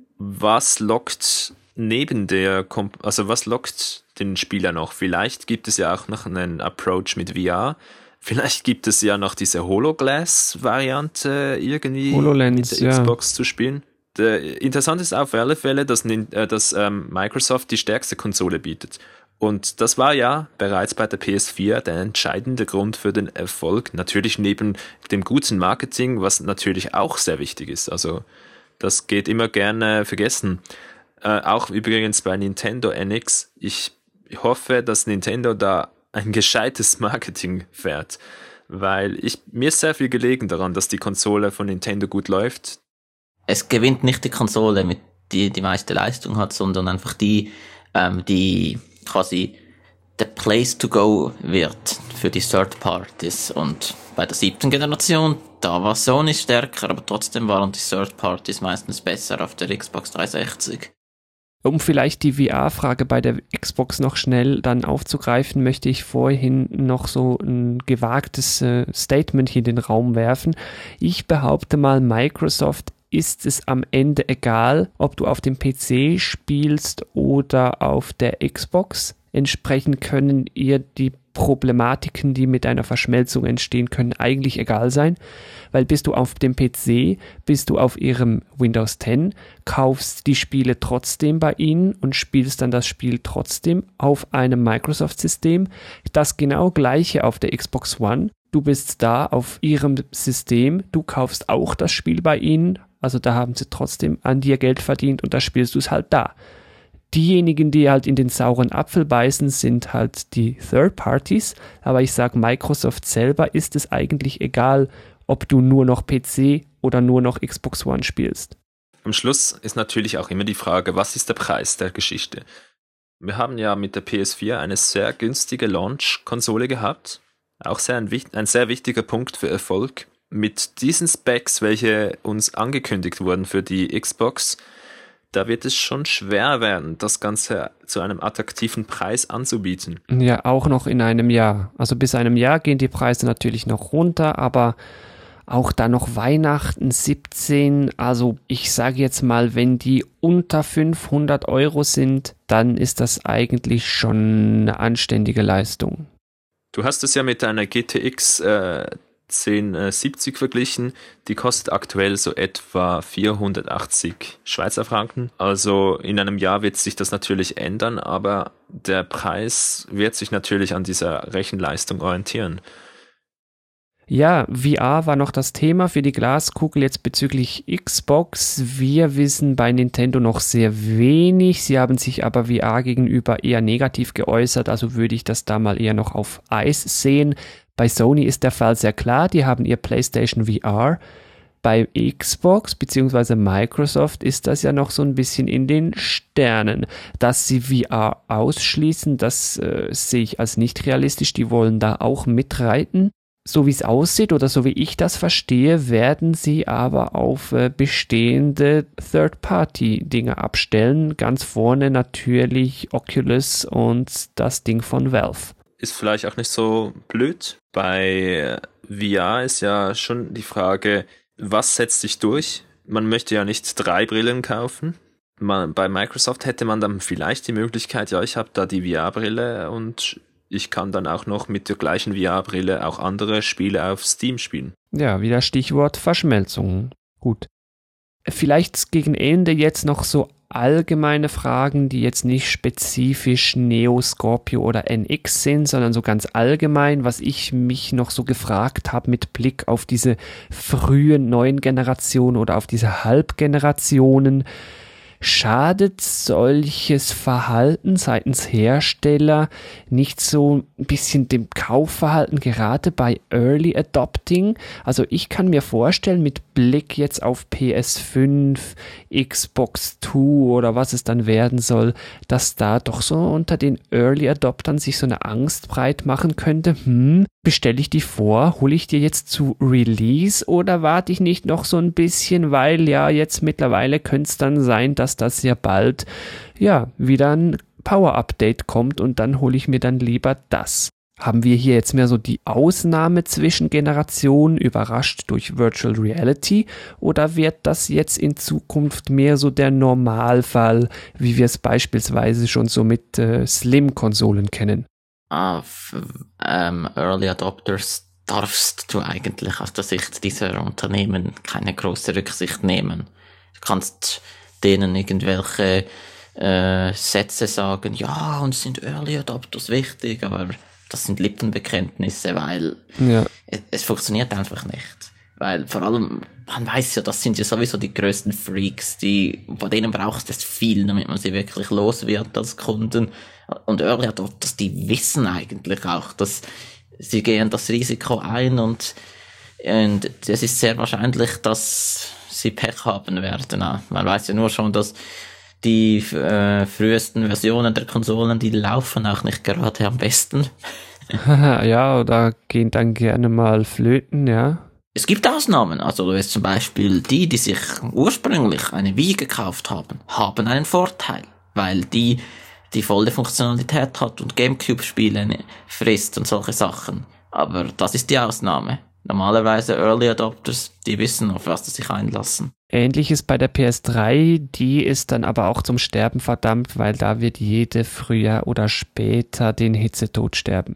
was lockt neben der, Komp- also was lockt den Spieler noch? Vielleicht gibt es ja auch noch einen Approach mit V R. Vielleicht gibt es ja noch diese HoloGlass-Variante irgendwie HoloLens, mit der ja. Xbox zu spielen. Der, interessant ist auf alle Fälle, dass, äh, dass ähm, Microsoft die stärkste Konsole bietet. Und das war ja bereits bei der P S vier der entscheidende Grund für den Erfolg. Natürlich neben dem guten Marketing, was natürlich auch sehr wichtig ist. Also das geht immer gerne vergessen. Äh, auch übrigens bei Nintendo N X. Ich hoffe, dass Nintendo da ein gescheites Marketing fährt, weil ich, mir ist sehr viel gelegen daran, dass die Konsole von Nintendo gut läuft. Es gewinnt nicht die Konsole, mit die die meiste Leistung hat, sondern einfach die, ähm, die quasi the place to go wird für die Third Parties. Und bei der siebten Generation, da war Sony stärker, aber trotzdem waren die Third Parties meistens besser auf der Xbox dreihundertsechzig. Um vielleicht die V R-Frage bei der Xbox noch schnell dann aufzugreifen, möchte ich vorhin noch so ein gewagtes äh, Statement hier in den Raum werfen. Ich behaupte mal, Microsoft ist es am Ende egal, ob du auf dem P C spielst oder auf der Xbox. Entsprechend können ihr die Problematiken, die mit einer Verschmelzung entstehen können, eigentlich egal sein, weil bist du auf dem P C, bist du auf ihrem Windows zehn, kaufst die Spiele trotzdem bei ihnen und spielst dann das Spiel trotzdem auf einem Microsoft-System. Das genau gleiche auf der Xbox One. Du bist da auf ihrem System, du kaufst auch das Spiel bei ihnen, also da haben sie trotzdem an dir Geld verdient und da spielst du es halt da. Diejenigen, die halt in den sauren Apfel beißen, sind halt die Third Parties, aber ich sage, Microsoft selber ist es eigentlich egal, ob du nur noch P C oder nur noch Xbox One spielst. Am Schluss ist natürlich auch immer die Frage, was ist der Preis der Geschichte? Wir haben ja mit der P S vier eine sehr günstige Launch-Konsole gehabt, auch sehr ein, ein sehr wichtiger Punkt für Erfolg. Mit diesen Specs, welche uns angekündigt wurden für die Xbox, da wird es schon schwer werden, das Ganze zu einem attraktiven Preis anzubieten. Ja, auch noch in einem Jahr. Also bis einem Jahr gehen die Preise natürlich noch runter, aber auch dann noch Weihnachten siebzehn, also ich sage jetzt mal, wenn die unter fünfhundert Euro sind, dann ist das eigentlich schon eine anständige Leistung. Du hast es ja mit einer G T X äh, zehn siebzig verglichen, die kostet aktuell so etwa vierhundertachtzig Schweizer Franken. Also in einem Jahr wird sich das natürlich ändern, aber der Preis wird sich natürlich an dieser Rechenleistung orientieren. Ja, V R war noch das Thema für die Glaskugel jetzt bezüglich Xbox. Wir wissen bei Nintendo noch sehr wenig. Sie haben sich aber V R gegenüber eher negativ geäußert, also würde ich das da mal eher noch auf Eis sehen. Bei Sony ist der Fall sehr klar, die haben ihr PlayStation V R. Bei Xbox bzw. Microsoft ist das ja noch so ein bisschen in den Sternen. Dass sie V R ausschließen, das äh, sehe ich als nicht realistisch. Die wollen da auch mitreiten. So wie es aussieht oder so wie ich das verstehe, werden sie aber auf äh, bestehende Third-Party-Dinge abstellen. Ganz vorne natürlich Oculus und das Ding von Valve. Ist vielleicht auch nicht so blöd. Bei V R ist ja schon die Frage, was setzt sich durch? Man möchte ja nicht drei Brillen kaufen. Man, bei Microsoft hätte man dann vielleicht die Möglichkeit, ja, ich habe da die V R-Brille und ich kann dann auch noch mit der gleichen V R-Brille auch andere Spiele auf Steam spielen. Ja, wieder Stichwort Verschmelzung. Gut. Vielleicht gegen Ende jetzt noch so allgemeine Fragen, die jetzt nicht spezifisch Neo, Scorpio oder N X sind, sondern so ganz allgemein, was ich mich noch so gefragt habe mit Blick auf diese frühen neuen Generationen oder auf diese Halbgenerationen. Schadet solches Verhalten seitens Hersteller nicht so ein bisschen dem Kaufverhalten, gerade bei Early Adopting? Also ich kann mir vorstellen, mit Blick jetzt auf P S fünf, Xbox zwei oder was es dann werden soll, dass da doch so unter den Early Adoptern sich so eine Angst breit machen könnte. Hm, bestelle ich die vor? Hole ich dir jetzt zu Release oder warte ich nicht noch so ein bisschen, weil ja jetzt mittlerweile könnte es dann sein, dass dass ja bald ja wieder ein Power-Update kommt und dann hole ich mir dann lieber das. Haben wir hier jetzt mehr so die Ausnahme zwischen Generationen, überrascht durch Virtual Reality, oder wird das jetzt in Zukunft mehr so der Normalfall, wie wir es beispielsweise schon so mit äh, Slim-Konsolen kennen? Auf ähm, Early Adopters darfst du eigentlich aus der Sicht dieser Unternehmen keine große Rücksicht nehmen. Du kannst denen irgendwelche äh, Sätze sagen, ja, uns sind Early Adopters wichtig, aber das sind Lippenbekenntnisse, weil ja. es, es funktioniert einfach nicht. Weil vor allem, man weiß ja, das sind ja sowieso die größten Freaks, die, bei denen brauchst du es viel, damit man sie wirklich los wird als Kunden. Und Early Adopters, die wissen eigentlich auch, dass sie gehen das Risiko ein und, und es ist sehr wahrscheinlich, dass sie Pech haben werden. Man weiß ja nur schon, dass die äh, frühesten Versionen der Konsolen, die laufen auch nicht gerade am besten. Ja, oder gehen dann gerne mal flöten, ja. Es gibt Ausnahmen, also du weißt zum Beispiel die, die sich ursprünglich eine Wii gekauft haben, haben einen Vorteil, weil die die volle Funktionalität hat und Gamecube-Spiele frisst und solche Sachen. Aber das ist die Ausnahme. Normalerweise Early Adopters, die wissen, auf was sie sich einlassen. Ähnliches bei der P S drei, die ist dann aber auch zum Sterben verdammt, weil da wird jede früher oder später den Hitzetod sterben.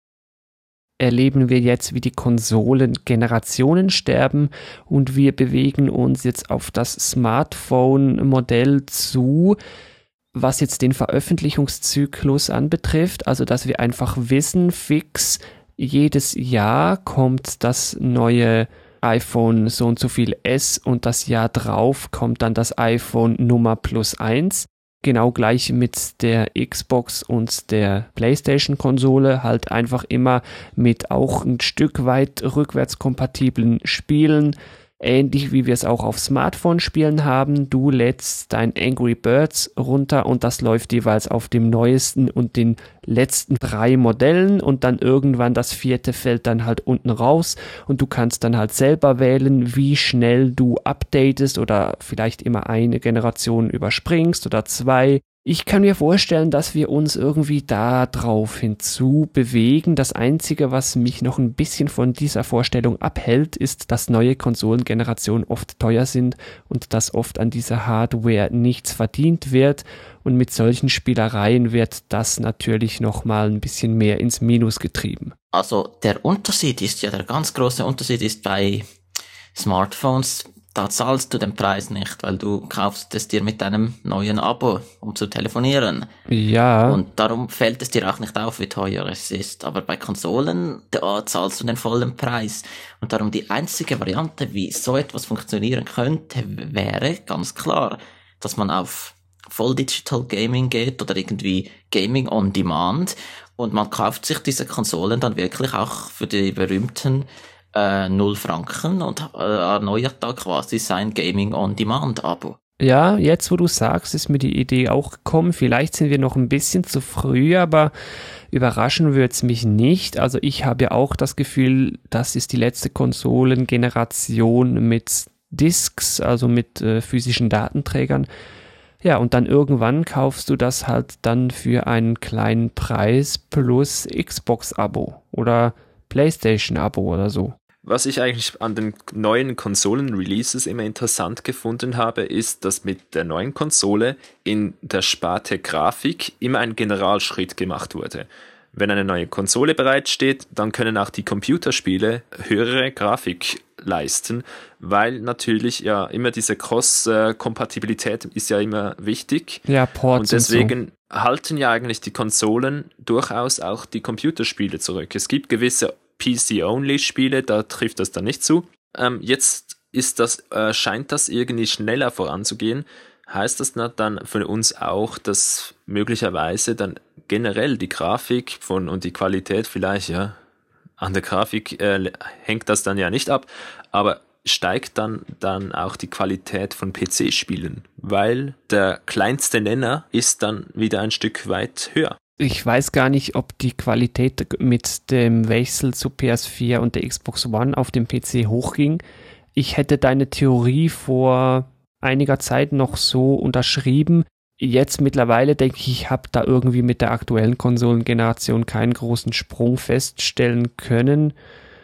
Erleben wir jetzt, wie die Konsolengenerationen sterben und wir bewegen uns jetzt auf das Smartphone-Modell zu, was jetzt den Veröffentlichungszyklus anbetrifft, also dass wir einfach wissen, fix, jedes Jahr kommt das neue iPhone so und so viel S und das Jahr drauf kommt dann das iPhone Nummer plus eins. Genau gleich mit der Xbox und der PlayStation-Konsole, halt einfach immer mit auch ein Stück weit rückwärtskompatiblen Spielen. Ähnlich wie wir es auch auf Smartphone-Spielen haben. Du lädst dein Angry Birds runter und das läuft jeweils auf dem neuesten und den letzten drei Modellen und dann irgendwann das vierte fällt dann halt unten raus und du kannst dann halt selber wählen, wie schnell du updatest oder vielleicht immer eine Generation überspringst oder zwei. Ich kann mir vorstellen, dass wir uns irgendwie da drauf hinzu bewegen. Das Einzige, was mich noch ein bisschen von dieser Vorstellung abhält, ist, dass neue Konsolengenerationen oft teuer sind und dass oft an dieser Hardware nichts verdient wird. Und mit solchen Spielereien wird das natürlich nochmal ein bisschen mehr ins Minus getrieben. Also der Unterschied ist ja, der ganz große Unterschied ist bei Smartphones, da zahlst du den Preis nicht, weil du kaufst es dir mit einem neuen Abo, um zu telefonieren. Ja. Und darum fällt es dir auch nicht auf, wie teuer es ist. Aber bei Konsolen, da zahlst du den vollen Preis. Und darum die einzige Variante, wie so etwas funktionieren könnte, wäre ganz klar, dass man auf Full Digital Gaming geht oder irgendwie Gaming on Demand und man kauft sich diese Konsolen dann wirklich auch für die berühmten Äh, null Franken und äh, erneuert da quasi sein Gaming-on-Demand-Abo. Ja, jetzt wo du sagst, ist mir die Idee auch gekommen. Vielleicht sind wir noch ein bisschen zu früh, aber überraschen würde es mich nicht. Also ich habe ja auch das Gefühl, das ist die letzte Konsolengeneration mit Discs, also mit äh, physischen Datenträgern. Ja, und dann irgendwann kaufst du das halt dann für einen kleinen Preis plus Xbox-Abo oder PlayStation-Abo oder so. Was ich eigentlich an den neuen Konsolen-Releases immer interessant gefunden habe, ist, dass mit der neuen Konsole in der Sparte Grafik immer ein Generalschritt gemacht wurde. Wenn eine neue Konsole bereitsteht, dann können auch die Computerspiele höhere Grafik leisten, weil natürlich ja immer diese Cross-Kompatibilität ist ja immer wichtig. Ja, Ports und deswegen so. Halten ja eigentlich die Konsolen durchaus auch die Computerspiele zurück. Es gibt gewisse P C-Only-Spiele, da trifft das dann nicht zu. Ähm, jetzt ist das, äh, scheint das irgendwie schneller voranzugehen. Heißt das dann für uns auch, dass möglicherweise dann generell die Grafik von und die Qualität vielleicht, ja, an der Grafik äh, hängt das dann ja nicht ab, aber steigt dann, dann auch die Qualität von P C-Spielen, weil der kleinste Nenner ist dann wieder ein Stück weit höher. Ich weiß gar nicht, ob die Qualität mit dem Wechsel zu P S vier und der Xbox One auf dem P C hochging. Ich hätte deine Theorie vor einiger Zeit noch so unterschrieben. Jetzt mittlerweile denke ich, ich habe da irgendwie mit der aktuellen Konsolengeneration keinen großen Sprung feststellen können.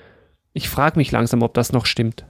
Ich frage mich langsam, ob das noch stimmt.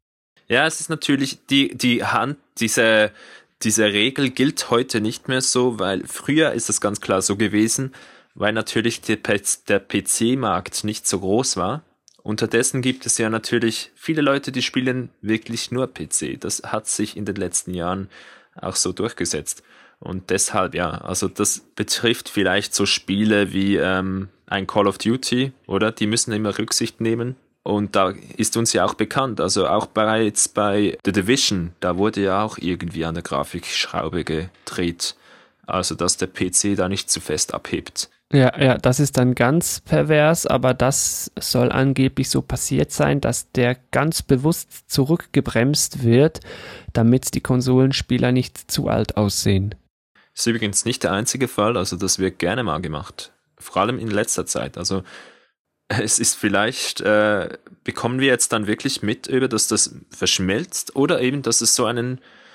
Ja, es ist natürlich die, die Hand, diese... Diese Regel gilt heute nicht mehr so, weil früher ist es ganz klar so gewesen, weil natürlich der P C-Markt nicht so groß war. Unterdessen gibt es ja natürlich viele Leute, die spielen wirklich nur P C. Das hat sich in den letzten Jahren auch so durchgesetzt. Und deshalb, ja, also das betrifft vielleicht so Spiele wie ähm, ein Call of Duty, oder? Die müssen immer Rücksicht nehmen. Und da ist uns ja auch bekannt, also auch bereits bei The Division, da wurde ja auch irgendwie an der Grafikschraube gedreht, also dass der P C da nicht zu fest abhebt. Ja, ja, das ist dann ganz pervers, aber das soll angeblich so passiert sein, dass der ganz bewusst zurückgebremst wird, damit die Konsolenspieler nicht zu alt aussehen. Das ist übrigens nicht der einzige Fall, also das wird gerne mal gemacht, vor allem in letzter Zeit, also es ist vielleicht, äh, bekommen wir jetzt dann wirklich mit, über dass das verschmilzt oder eben, dass es so einen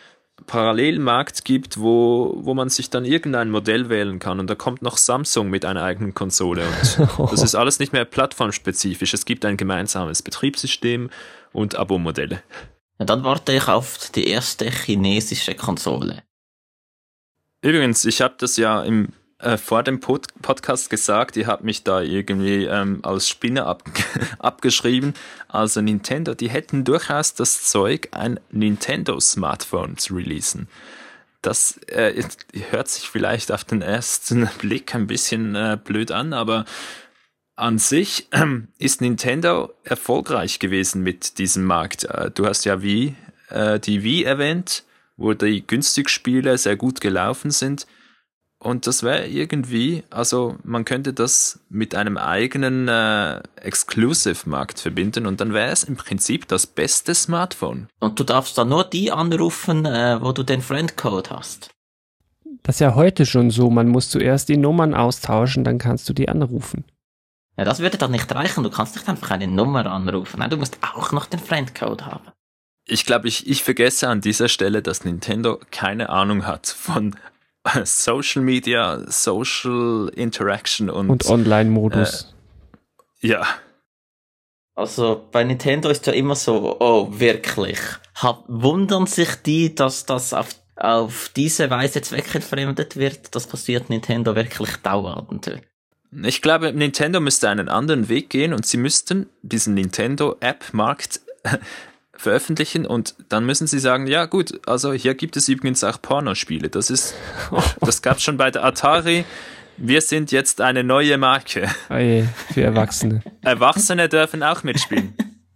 Parallelmarkt gibt, wo, wo man sich dann irgendein Modell wählen kann und da kommt noch Samsung mit einer eigenen Konsole und das ist alles nicht mehr plattformspezifisch. Es gibt ein gemeinsames Betriebssystem und Abo-Modelle. Ja, dann warte ich auf die erste chinesische Konsole. Übrigens, ich habe das ja im, äh, vor dem Pod- Podcast gesagt, ihr habt mich da irgendwie ähm, als Spinner ab- abgeschrieben. Also Nintendo, die hätten durchaus das Zeug, ein Nintendo-Smartphone zu releasen. Das äh, hört sich vielleicht auf den ersten Blick ein bisschen äh, blöd an, aber an sich äh, ist Nintendo erfolgreich gewesen mit diesem Markt. Äh, du hast ja Wii, äh, die Wii erwähnt, wo die Günstigspiele sehr gut gelaufen sind. Und das wäre irgendwie, also man könnte das mit einem eigenen äh, Exclusive-Markt verbinden und dann wäre es im Prinzip das beste Smartphone. Und du darfst dann nur die anrufen, äh, wo du den Friendcode hast. Das ist ja heute schon so, man muss zuerst die Nummern austauschen, dann kannst du die anrufen. Ja, das würde dann nicht reichen, du kannst nicht einfach eine Nummer anrufen. Nein, du musst auch noch den Friendcode haben. Ich glaube, ich, ich vergesse an dieser Stelle, dass Nintendo keine Ahnung hat von Social Media, Social Interaction und, und Online-Modus. Äh, ja. Also bei Nintendo ist ja immer so, oh, wirklich. Hab, wundern sich die, dass das auf, auf diese Weise zweckentfremdet wird? Das passiert Nintendo wirklich dauernd. Ich glaube, Nintendo müsste einen anderen Weg gehen und sie müssten diesen Nintendo-App-Markt veröffentlichen und dann müssen sie sagen, ja gut, also hier gibt es übrigens auch Pornospiele. Das ist, das gab es schon bei der Atari. Wir sind jetzt eine neue Marke. Oh je, für Erwachsene. Erwachsene dürfen auch mitspielen.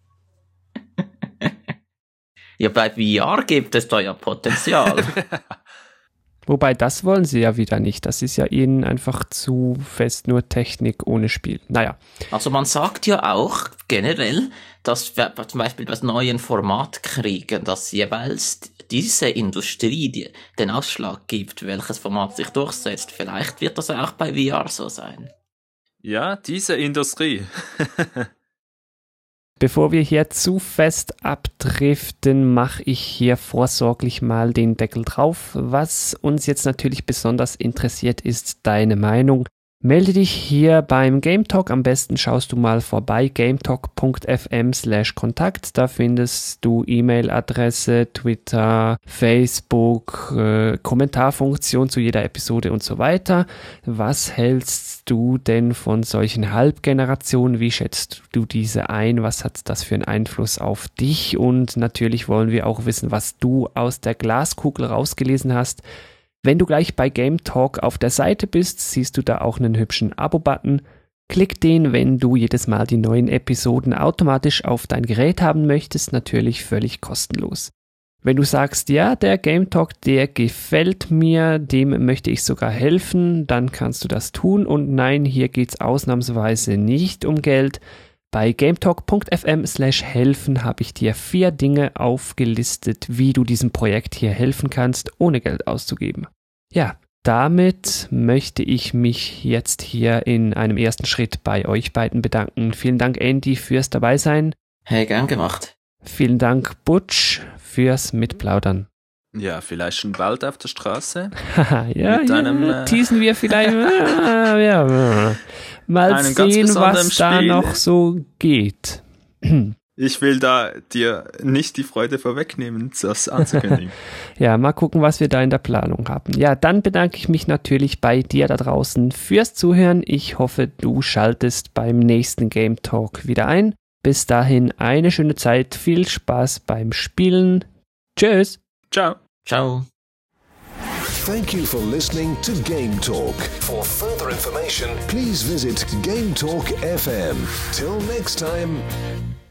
Ja, bei V R gibt es da ja Potenzial. Wobei, das wollen sie ja wieder nicht. Das ist ja ihnen einfach zu fest nur Technik ohne Spiel. Naja. Also man sagt ja auch generell, dass wir zum Beispiel bei neuen Format kriegen, dass jeweils diese Industrie die den Ausschlag gibt, welches Format sich durchsetzt. Vielleicht wird das auch bei V R so sein. Ja, diese Industrie. Bevor wir hier zu fest abdriften, mache ich hier vorsorglich mal den Deckel drauf. Was uns jetzt natürlich besonders interessiert, ist deine Meinung. Melde dich hier beim Game Talk. Am besten schaust du mal vorbei, gametalk.fm slash Kontakt. Da findest du E-Mail-Adresse, Twitter, Facebook, äh, Kommentarfunktion zu jeder Episode und so weiter. Was hältst du denn von solchen Halbgenerationen? Wie schätzt du diese ein? Was hat das für einen Einfluss auf dich? Und natürlich wollen wir auch wissen, was du aus der Glaskugel rausgelesen hast. Wenn du gleich bei Game Talk auf der Seite bist, siehst du da auch einen hübschen Abo-Button. Klick den, wenn du jedes Mal die neuen Episoden automatisch auf dein Gerät haben möchtest, natürlich völlig kostenlos. Wenn du sagst, ja, der Game Talk, der gefällt mir, dem möchte ich sogar helfen, dann kannst du das tun. Und nein, hier geht's ausnahmsweise nicht um Geld. Bei gametalk.fm slash helfen habe ich dir vier Dinge aufgelistet, wie du diesem Projekt hier helfen kannst, ohne Geld auszugeben. Ja, damit möchte ich mich jetzt hier in einem ersten Schritt bei euch beiden bedanken. Vielen Dank, Andy, fürs Dabeisein. Hey, gern gemacht. Vielen Dank, Butch, fürs Mitplaudern. Ja, vielleicht schon bald auf der Straße. Haha, ja, Mit ja, einem, äh, teasen wir vielleicht. ah, ja, mal sehen, was da Spiel. noch so geht. Ich will da dir nicht die Freude vorwegnehmen, das anzukündigen. Ja, mal gucken, was wir da in der Planung haben. Ja, dann bedanke ich mich natürlich bei dir da draußen fürs Zuhören. Ich hoffe, du schaltest beim nächsten Game Talk wieder ein. Bis dahin eine schöne Zeit, viel Spaß beim Spielen. Tschüss. Ciao. Ciao. Thank you for listening to Game Talk. For further information, please visit Game Talk F M. Till next time.